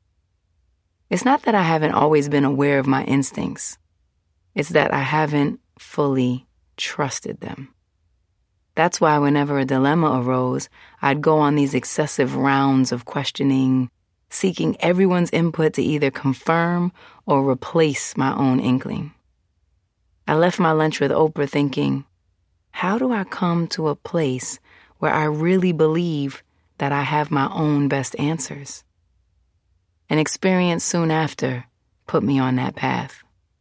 It's not that I haven't always been aware of my instincts. It's that I haven't fully trusted them. That's why whenever a dilemma arose, I'd go on these excessive rounds of questioning, seeking everyone's input to either confirm or replace my own inkling. I left my lunch with Oprah thinking, how do I come to a place where I really believe that I have my own best answers? An experience soon after put me on that path.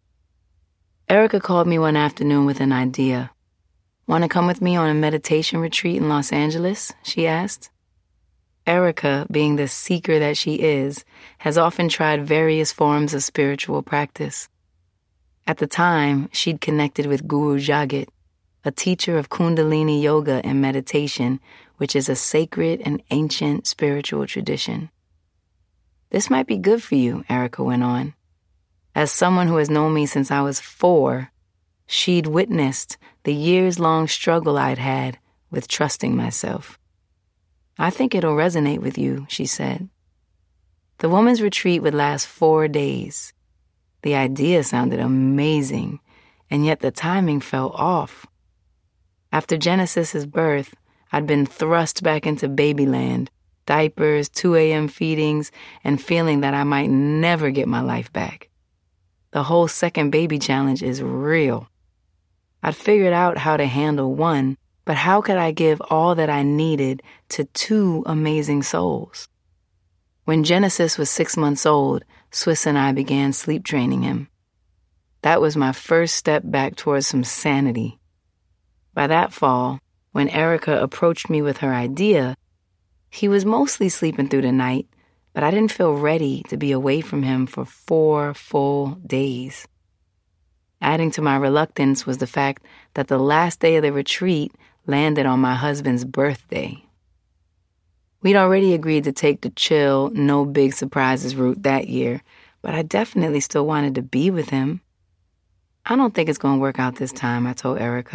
Erica called me one afternoon with an idea. Want to come with me on a meditation retreat in Los Angeles? She asked. Erica, being the seeker that she is, has often tried various forms of spiritual practice. At the time, she'd connected with Guru Jagat, a teacher of Kundalini yoga and meditation, which is a sacred and ancient spiritual tradition. This might be good for you, Erica went on. As someone who has known me since I was four, she'd witnessed the years-long struggle I'd had with trusting myself. I think it'll resonate with you, she said. The woman's retreat would last four days. The idea sounded amazing, and yet the timing felt off. After Genesis's birth, I'd been thrust back into babyland, diapers, two a.m. feedings, and feeling that I might never get my life back. The whole second baby challenge is real. I'd figured out how to handle one, but how could I give all that I needed to two amazing souls? When Genesis was six months old, Swiss and I began sleep training him. That was my first step back towards some sanity. By that fall, when Erica approached me with her idea, he was mostly sleeping through the night, but I didn't feel ready to be away from him for four full days. Adding to my reluctance was the fact that the last day of the retreat landed on my husband's birthday. We'd already agreed to take the chill, no big surprises route that year, but I definitely still wanted to be with him. I don't think it's going to work out this time, I told Erica,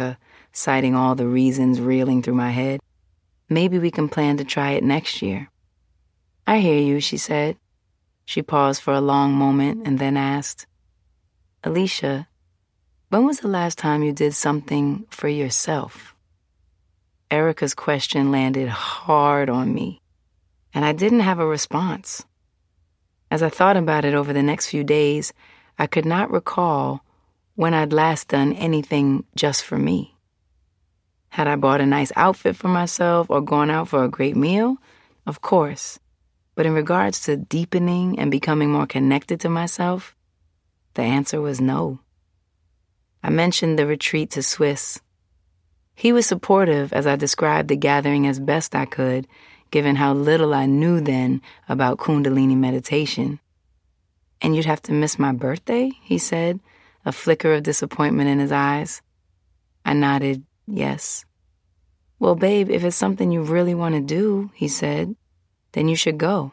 citing all the reasons reeling through my head. Maybe we can plan to try it next year. I hear you, she said. She paused for a long moment and then asked, Alicia, when was the last time you did something for yourself? Erica's question landed hard on me, and I didn't have a response. As I thought about it over the next few days, I could not recall when I'd last done anything just for me. Had I bought a nice outfit for myself or gone out for a great meal? Of course. But in regards to deepening and becoming more connected to myself, the answer was no. I mentioned the retreat to Swiss. He was supportive as I described the gathering as best I could, given how little I knew then about Kundalini meditation. And you'd have to miss my birthday, he said, a flicker of disappointment in his eyes. I nodded, yes. Well, babe, if it's something you really want to do, he said, then you should go.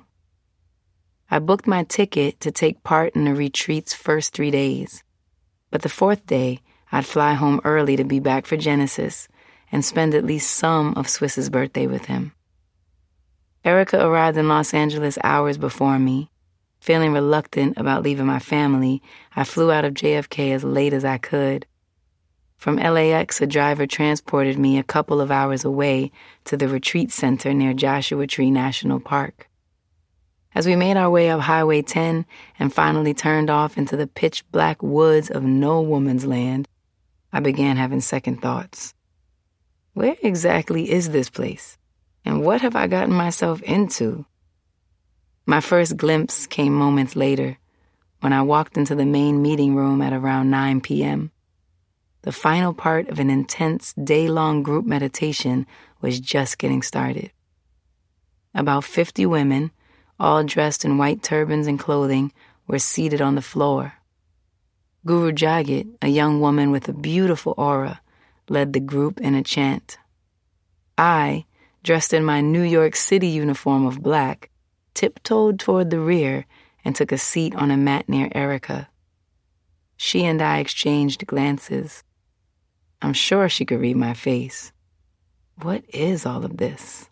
I booked my ticket to take part in the retreat's first three days. But the fourth day, I'd fly home early to be back for Genesis and spend at least some of Swiss's birthday with him. Erica arrived in Los Angeles hours before me. Feeling reluctant about leaving my family, I flew out of J F K as late as I could. From L A X, a driver transported me a couple of hours away to the retreat center near Joshua Tree National Park. As we made our way up Highway ten and finally turned off into the pitch-black woods of no woman's land, I began having second thoughts. Where exactly is this place? And what have I gotten myself into? My first glimpse came moments later, when I walked into the main meeting room at around nine p.m. The final part of an intense, day-long group meditation was just getting started. About fifty women, all dressed in white turbans and clothing, were seated on the floor. Guru Jagat, a young woman with a beautiful aura, led the group in a chant. I, dressed in my New York City uniform of black, tiptoed toward the rear and took a seat on a mat near Erica. She and I exchanged glances. I'm sure she could read my face. What is all of this?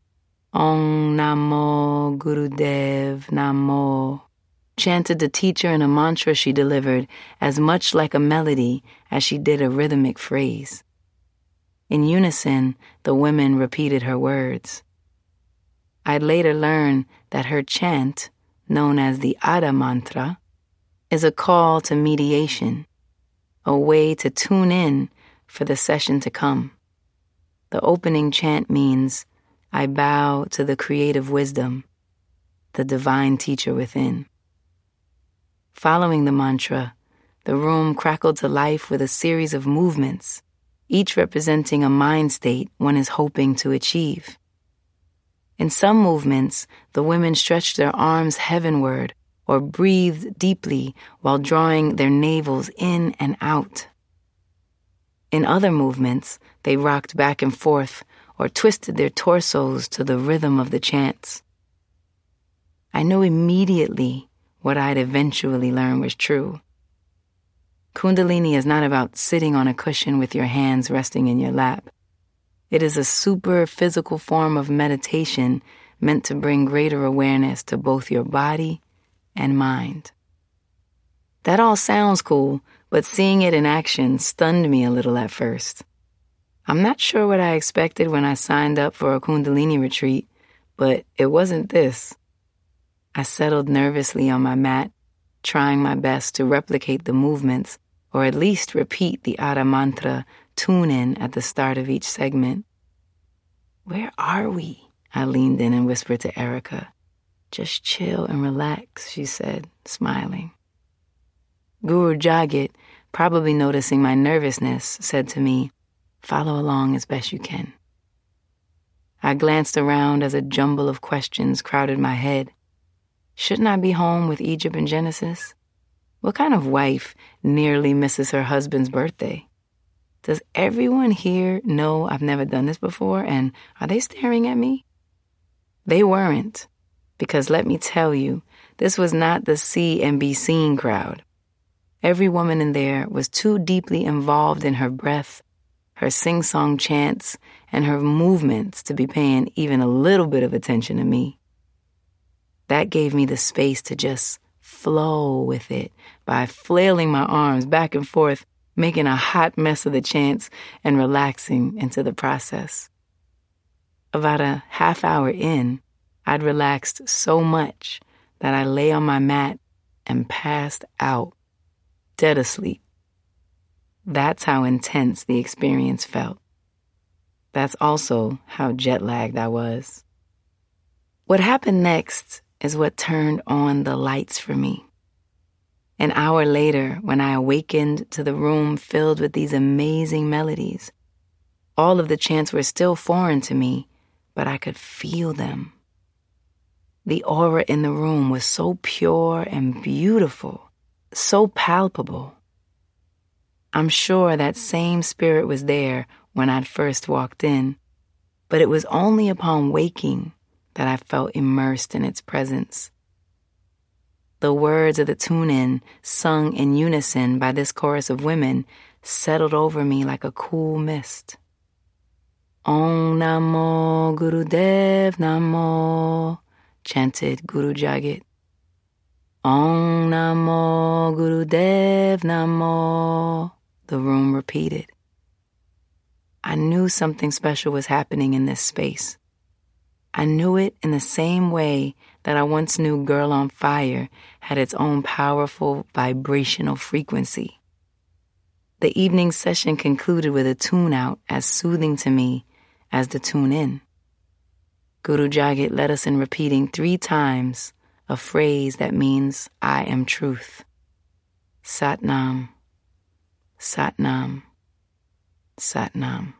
Om Namo Gurudev Namo, chanted the teacher in a mantra she delivered as much like a melody as she did a rhythmic phrase. In unison, the women repeated her words. I'd later learn that her chant, known as the Ada Mantra, is a call to mediation, a way to tune in for the session to come. The opening chant means, I bow to the creative wisdom, the divine teacher within. Following the mantra, the room crackled to life with a series of movements, each representing a mind state one is hoping to achieve. In some movements, the women stretched their arms heavenward or breathed deeply while drawing their navels in and out. In other movements, they rocked back and forth or twisted their torsos to the rhythm of the chants. I knew immediately what I'd eventually learn was true. Kundalini is not about sitting on a cushion with your hands resting in your lap. It is a super physical form of meditation meant to bring greater awareness to both your body and mind. That all sounds cool, but seeing it in action stunned me a little at first. I'm not sure what I expected when I signed up for a Kundalini retreat, but it wasn't this. I settled nervously on my mat, trying my best to replicate the movements or at least repeat the Ada Mantra tune-in at the start of each segment. Where are we? I leaned in and whispered to Erica. Just chill and relax, she said, smiling. Guru Jagat, probably noticing my nervousness, said to me, follow along as best you can. I glanced around as a jumble of questions crowded my head. Shouldn't I be home with Egypt and Genesis? What kind of wife nearly misses her husband's birthday? Does everyone here know I've never done this before, and are they staring at me? They weren't, because let me tell you, this was not the see and be seen crowd. Every woman in there was too deeply involved in her breath, her sing-song chants, and her movements to be paying even a little bit of attention to me. That gave me the space to just flow with it by flailing my arms back and forth, making a hot mess of the chants and relaxing into the process. About a half hour in, I'd relaxed so much that I lay on my mat and passed out, dead asleep. That's how intense the experience felt. That's also how jet-lagged I was. What happened next is what turned on the lights for me. An hour later, when I awakened to the room filled with these amazing melodies, all of the chants were still foreign to me, but I could feel them. The aura in the room was so pure and beautiful, so palpable. I'm sure that same spirit was there when I'd first walked in, but it was only upon waking that I felt immersed in its presence. The words of the tune-in, sung in unison by this chorus of women, settled over me like a cool mist. Om Namo Gurudev Namo, chanted Guru Jagit. Om Namo Gurudev Namo, the room repeated. I knew something special was happening in this space. I knew it in the same way that I once knew Girl on Fire had its own powerful vibrational frequency. The evening session concluded with a tune out as soothing to me as the tune in. Guru Jagit led us in repeating three times a phrase that means I am truth. Satnam, Satnam, Satnam.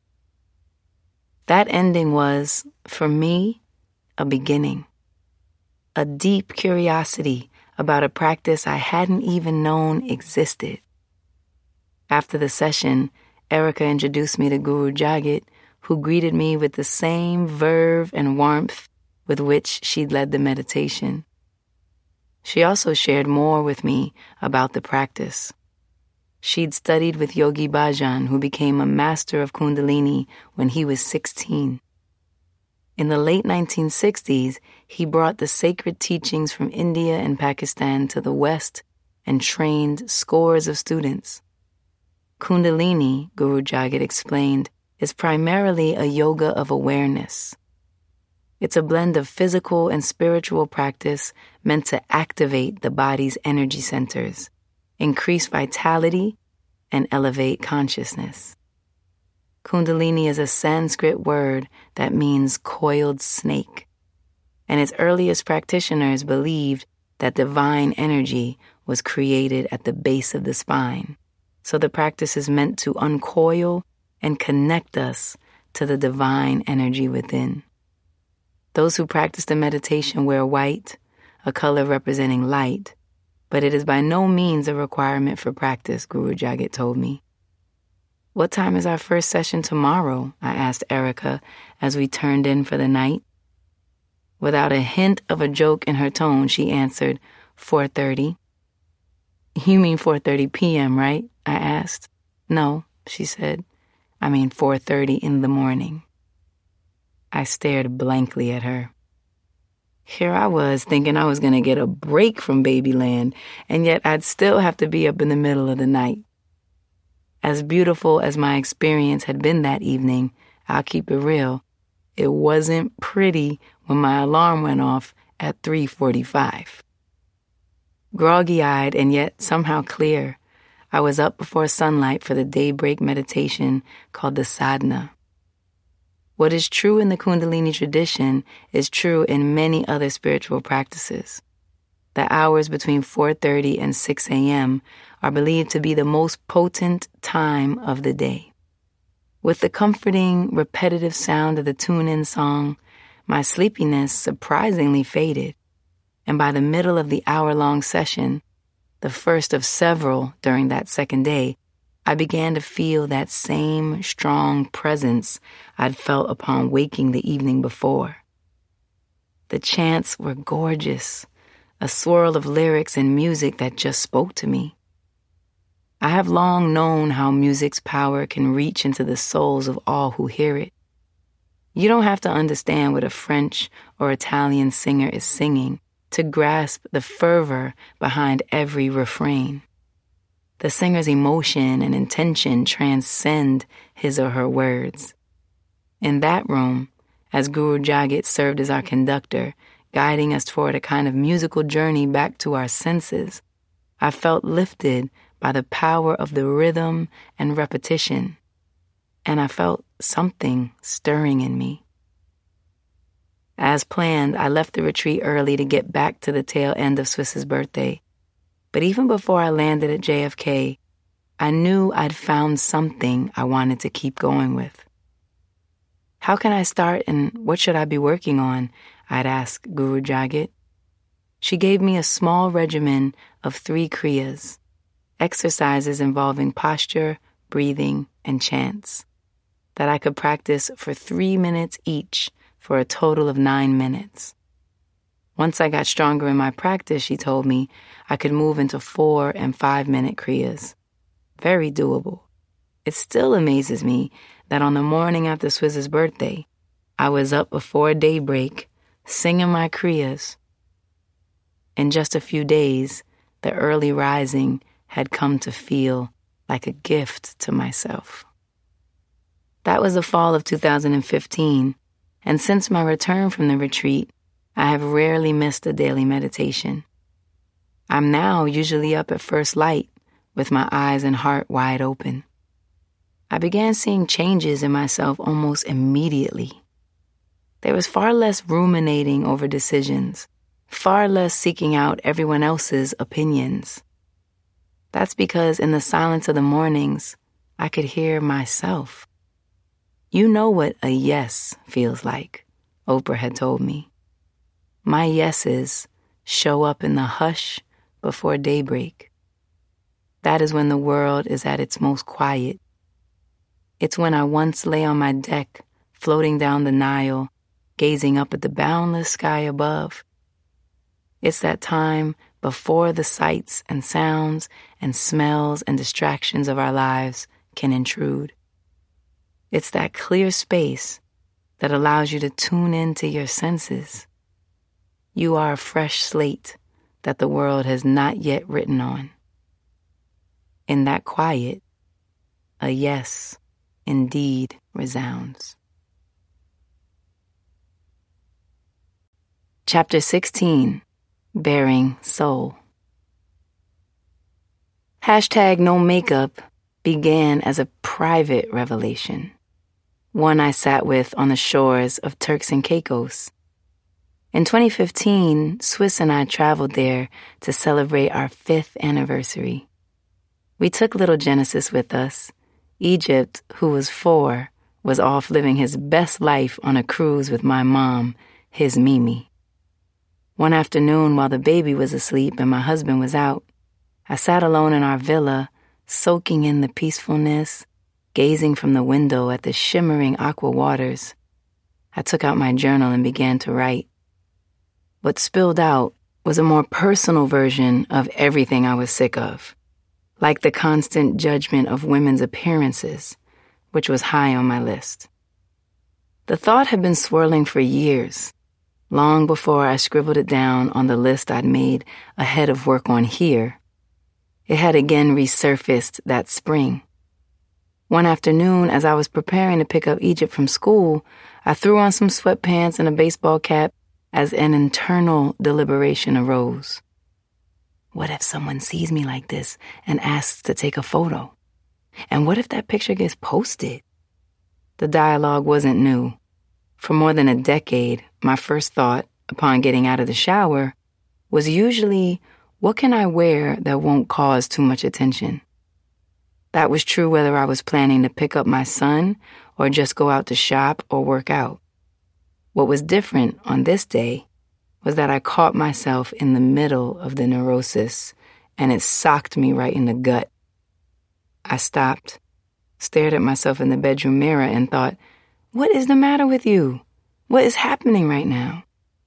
That ending was, for me, a beginning. A deep curiosity about a practice I hadn't even known existed. After the session, Erica introduced me to Guru Jagit, who greeted me with the same verve and warmth with which she'd led the meditation. She also shared more with me about the practice. She'd studied with Yogi Bhajan, who became a master of Kundalini when he was sixteen. In the late nineteen sixties, he brought the sacred teachings from India and Pakistan to the West and trained scores of students. Kundalini, Guru Jagit explained, is primarily a yoga of awareness. It's a blend of physical and spiritual practice meant to activate the body's energy centers, increase vitality, and elevate consciousness. Kundalini is a Sanskrit word that means coiled snake, and its earliest practitioners believed that divine energy was created at the base of the spine, so the practice is meant to uncoil and connect us to the divine energy within. Those who practice the meditation wear white, a color representing light, but it is by no means a requirement for practice, Guru Jagit told me. What time is our first session tomorrow? I asked Erica as we turned in for the night. Without a hint of a joke in her tone, she answered, four thirty. You mean four thirty p.m., right? I asked. No, she said. I mean four thirty in the morning. I stared blankly at her. Here I was thinking I was going to get a break from Babyland, and yet I'd still have to be up in the middle of the night. As beautiful as my experience had been that evening, I'll keep it real, it wasn't pretty when my alarm went off at three forty-five. Groggy-eyed and yet somehow clear, I was up before sunlight for the daybreak meditation called the sadhana. What is true in the Kundalini tradition is true in many other spiritual practices. The hours between four thirty and six a.m. are believed to be the most potent time of the day. With the comforting, repetitive sound of the tune-in song, my sleepiness surprisingly faded, and by the middle of the hour-long session, the first of several during that second day, I began to feel that same strong presence I'd felt upon waking the evening before. The chants were gorgeous, a swirl of lyrics and music that just spoke to me. I have long known how music's power can reach into the souls of all who hear it. You don't have to understand what a French or Italian singer is singing to grasp the fervor behind every refrain. The singer's emotion and intention transcend his or her words. In that room, as Guru Jagat served as our conductor, guiding us toward a kind of musical journey back to our senses, I felt lifted by the power of the rhythm and repetition, and I felt something stirring in me. As planned, I left the retreat early to get back to the tail end of Swiss's birthday. But even before I landed at J F K, I knew I'd found something I wanted to keep going with. How can I start and what should I be working on? I'd ask Guru Jagat. She gave me a small regimen of three kriyas, exercises involving posture, breathing, and chants, that I could practice for three minutes each for a total of nine minutes. Once I got stronger in my practice, she told me, I could move into four and five-minute kriyas. Very doable. It still amazes me that on the morning after Swiss's birthday, I was up before daybreak, singing my kriyas. In just a few days, the early rising had come to feel like a gift to myself. That was the fall of two thousand fifteen, and since my return from the retreat, I have rarely missed a daily meditation. I'm now usually up at first light with my eyes and heart wide open. I began seeing changes in myself almost immediately. There was far less ruminating over decisions, far less seeking out everyone else's opinions. That's because in the silence of the mornings, I could hear myself. You know what a yes feels like, Oprah had told me. My yeses show up in the hush before daybreak. That is when the world is at its most quiet. It's when I once lay on my deck, floating down the Nile, gazing up at the boundless sky above. It's that time before the sights and sounds and smells and distractions of our lives can intrude. It's that clear space that allows you to tune into your senses. You are a fresh slate that the world has not yet written on. In that quiet, a yes indeed resounds. Chapter sixteen, Bearing Soul. Hashtag No Makeup began as a private revelation, one I sat with on the shores of Turks and Caicos. In twenty fifteen, Swiss and I traveled there to celebrate our fifth anniversary. We took little Genesis with us. Egypt, who was four, was off living his best life on a cruise with my mom, his Mimi. One afternoon, while the baby was asleep and my husband was out, I sat alone in our villa, soaking in the peacefulness, gazing from the window at the shimmering aqua waters. I took out my journal and began to write. What spilled out was a more personal version of everything I was sick of, like the constant judgment of women's appearances, which was high on my list. The thought had been swirling for years, long before I scribbled it down on the list I'd made ahead of work on Here. It had again resurfaced that spring. One afternoon, as I was preparing to pick up Egypt from school, I threw on some sweatpants and a baseball cap as an internal deliberation arose. What if someone sees me like this and asks to take a photo? And what if that picture gets posted? The dialogue wasn't new. For more than a decade, my first thought, upon getting out of the shower, was usually, what can I wear that won't cause too much attention? That was true whether I was planning to pick up my son or just go out to shop or work out. What was different on this day was that I caught myself in the middle of the neurosis, and it socked me right in the gut. I stopped, stared at myself in the bedroom mirror, and thought, what is the matter with you? What is happening right now?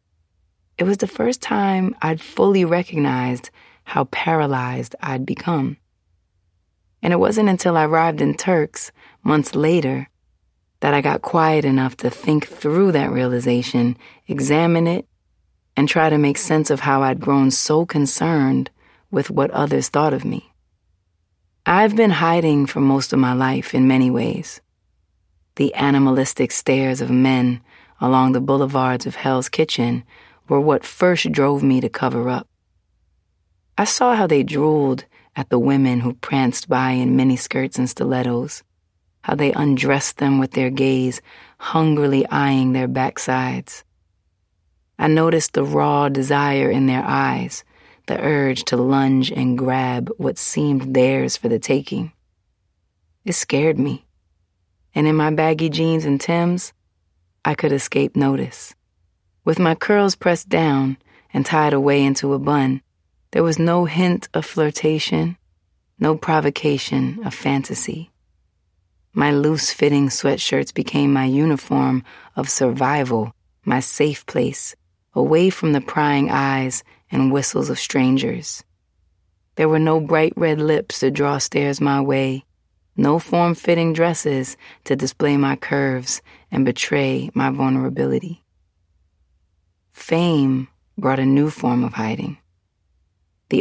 It was the first time I'd fully recognized how paralyzed I'd become. And it wasn't until I arrived in Turks, months later, that I got quiet enough to think through that realization, examine it, and try to make sense of how I'd grown so concerned with what others thought of me. I've been hiding for most of my life in many ways. The animalistic stares of men along the boulevards of Hell's Kitchen were what first drove me to cover up. I saw how they drooled at the women who pranced by in miniskirts and stilettos, how they undressed them with their gaze hungrily eyeing their backsides. I noticed the raw desire in their eyes, the urge to lunge and grab what seemed theirs for the taking. It scared me, and in my baggy jeans and Timbs, I could escape notice. With my curls pressed down and tied away into a bun, there was no hint of flirtation, no provocation of fantasy. My loose-fitting sweatshirts became my uniform of survival, my safe place, away from the prying eyes and whistles of strangers. There were no bright red lips to draw stares my way, no form-fitting dresses to display my curves and betray my vulnerability. Fame brought a new form of hiding.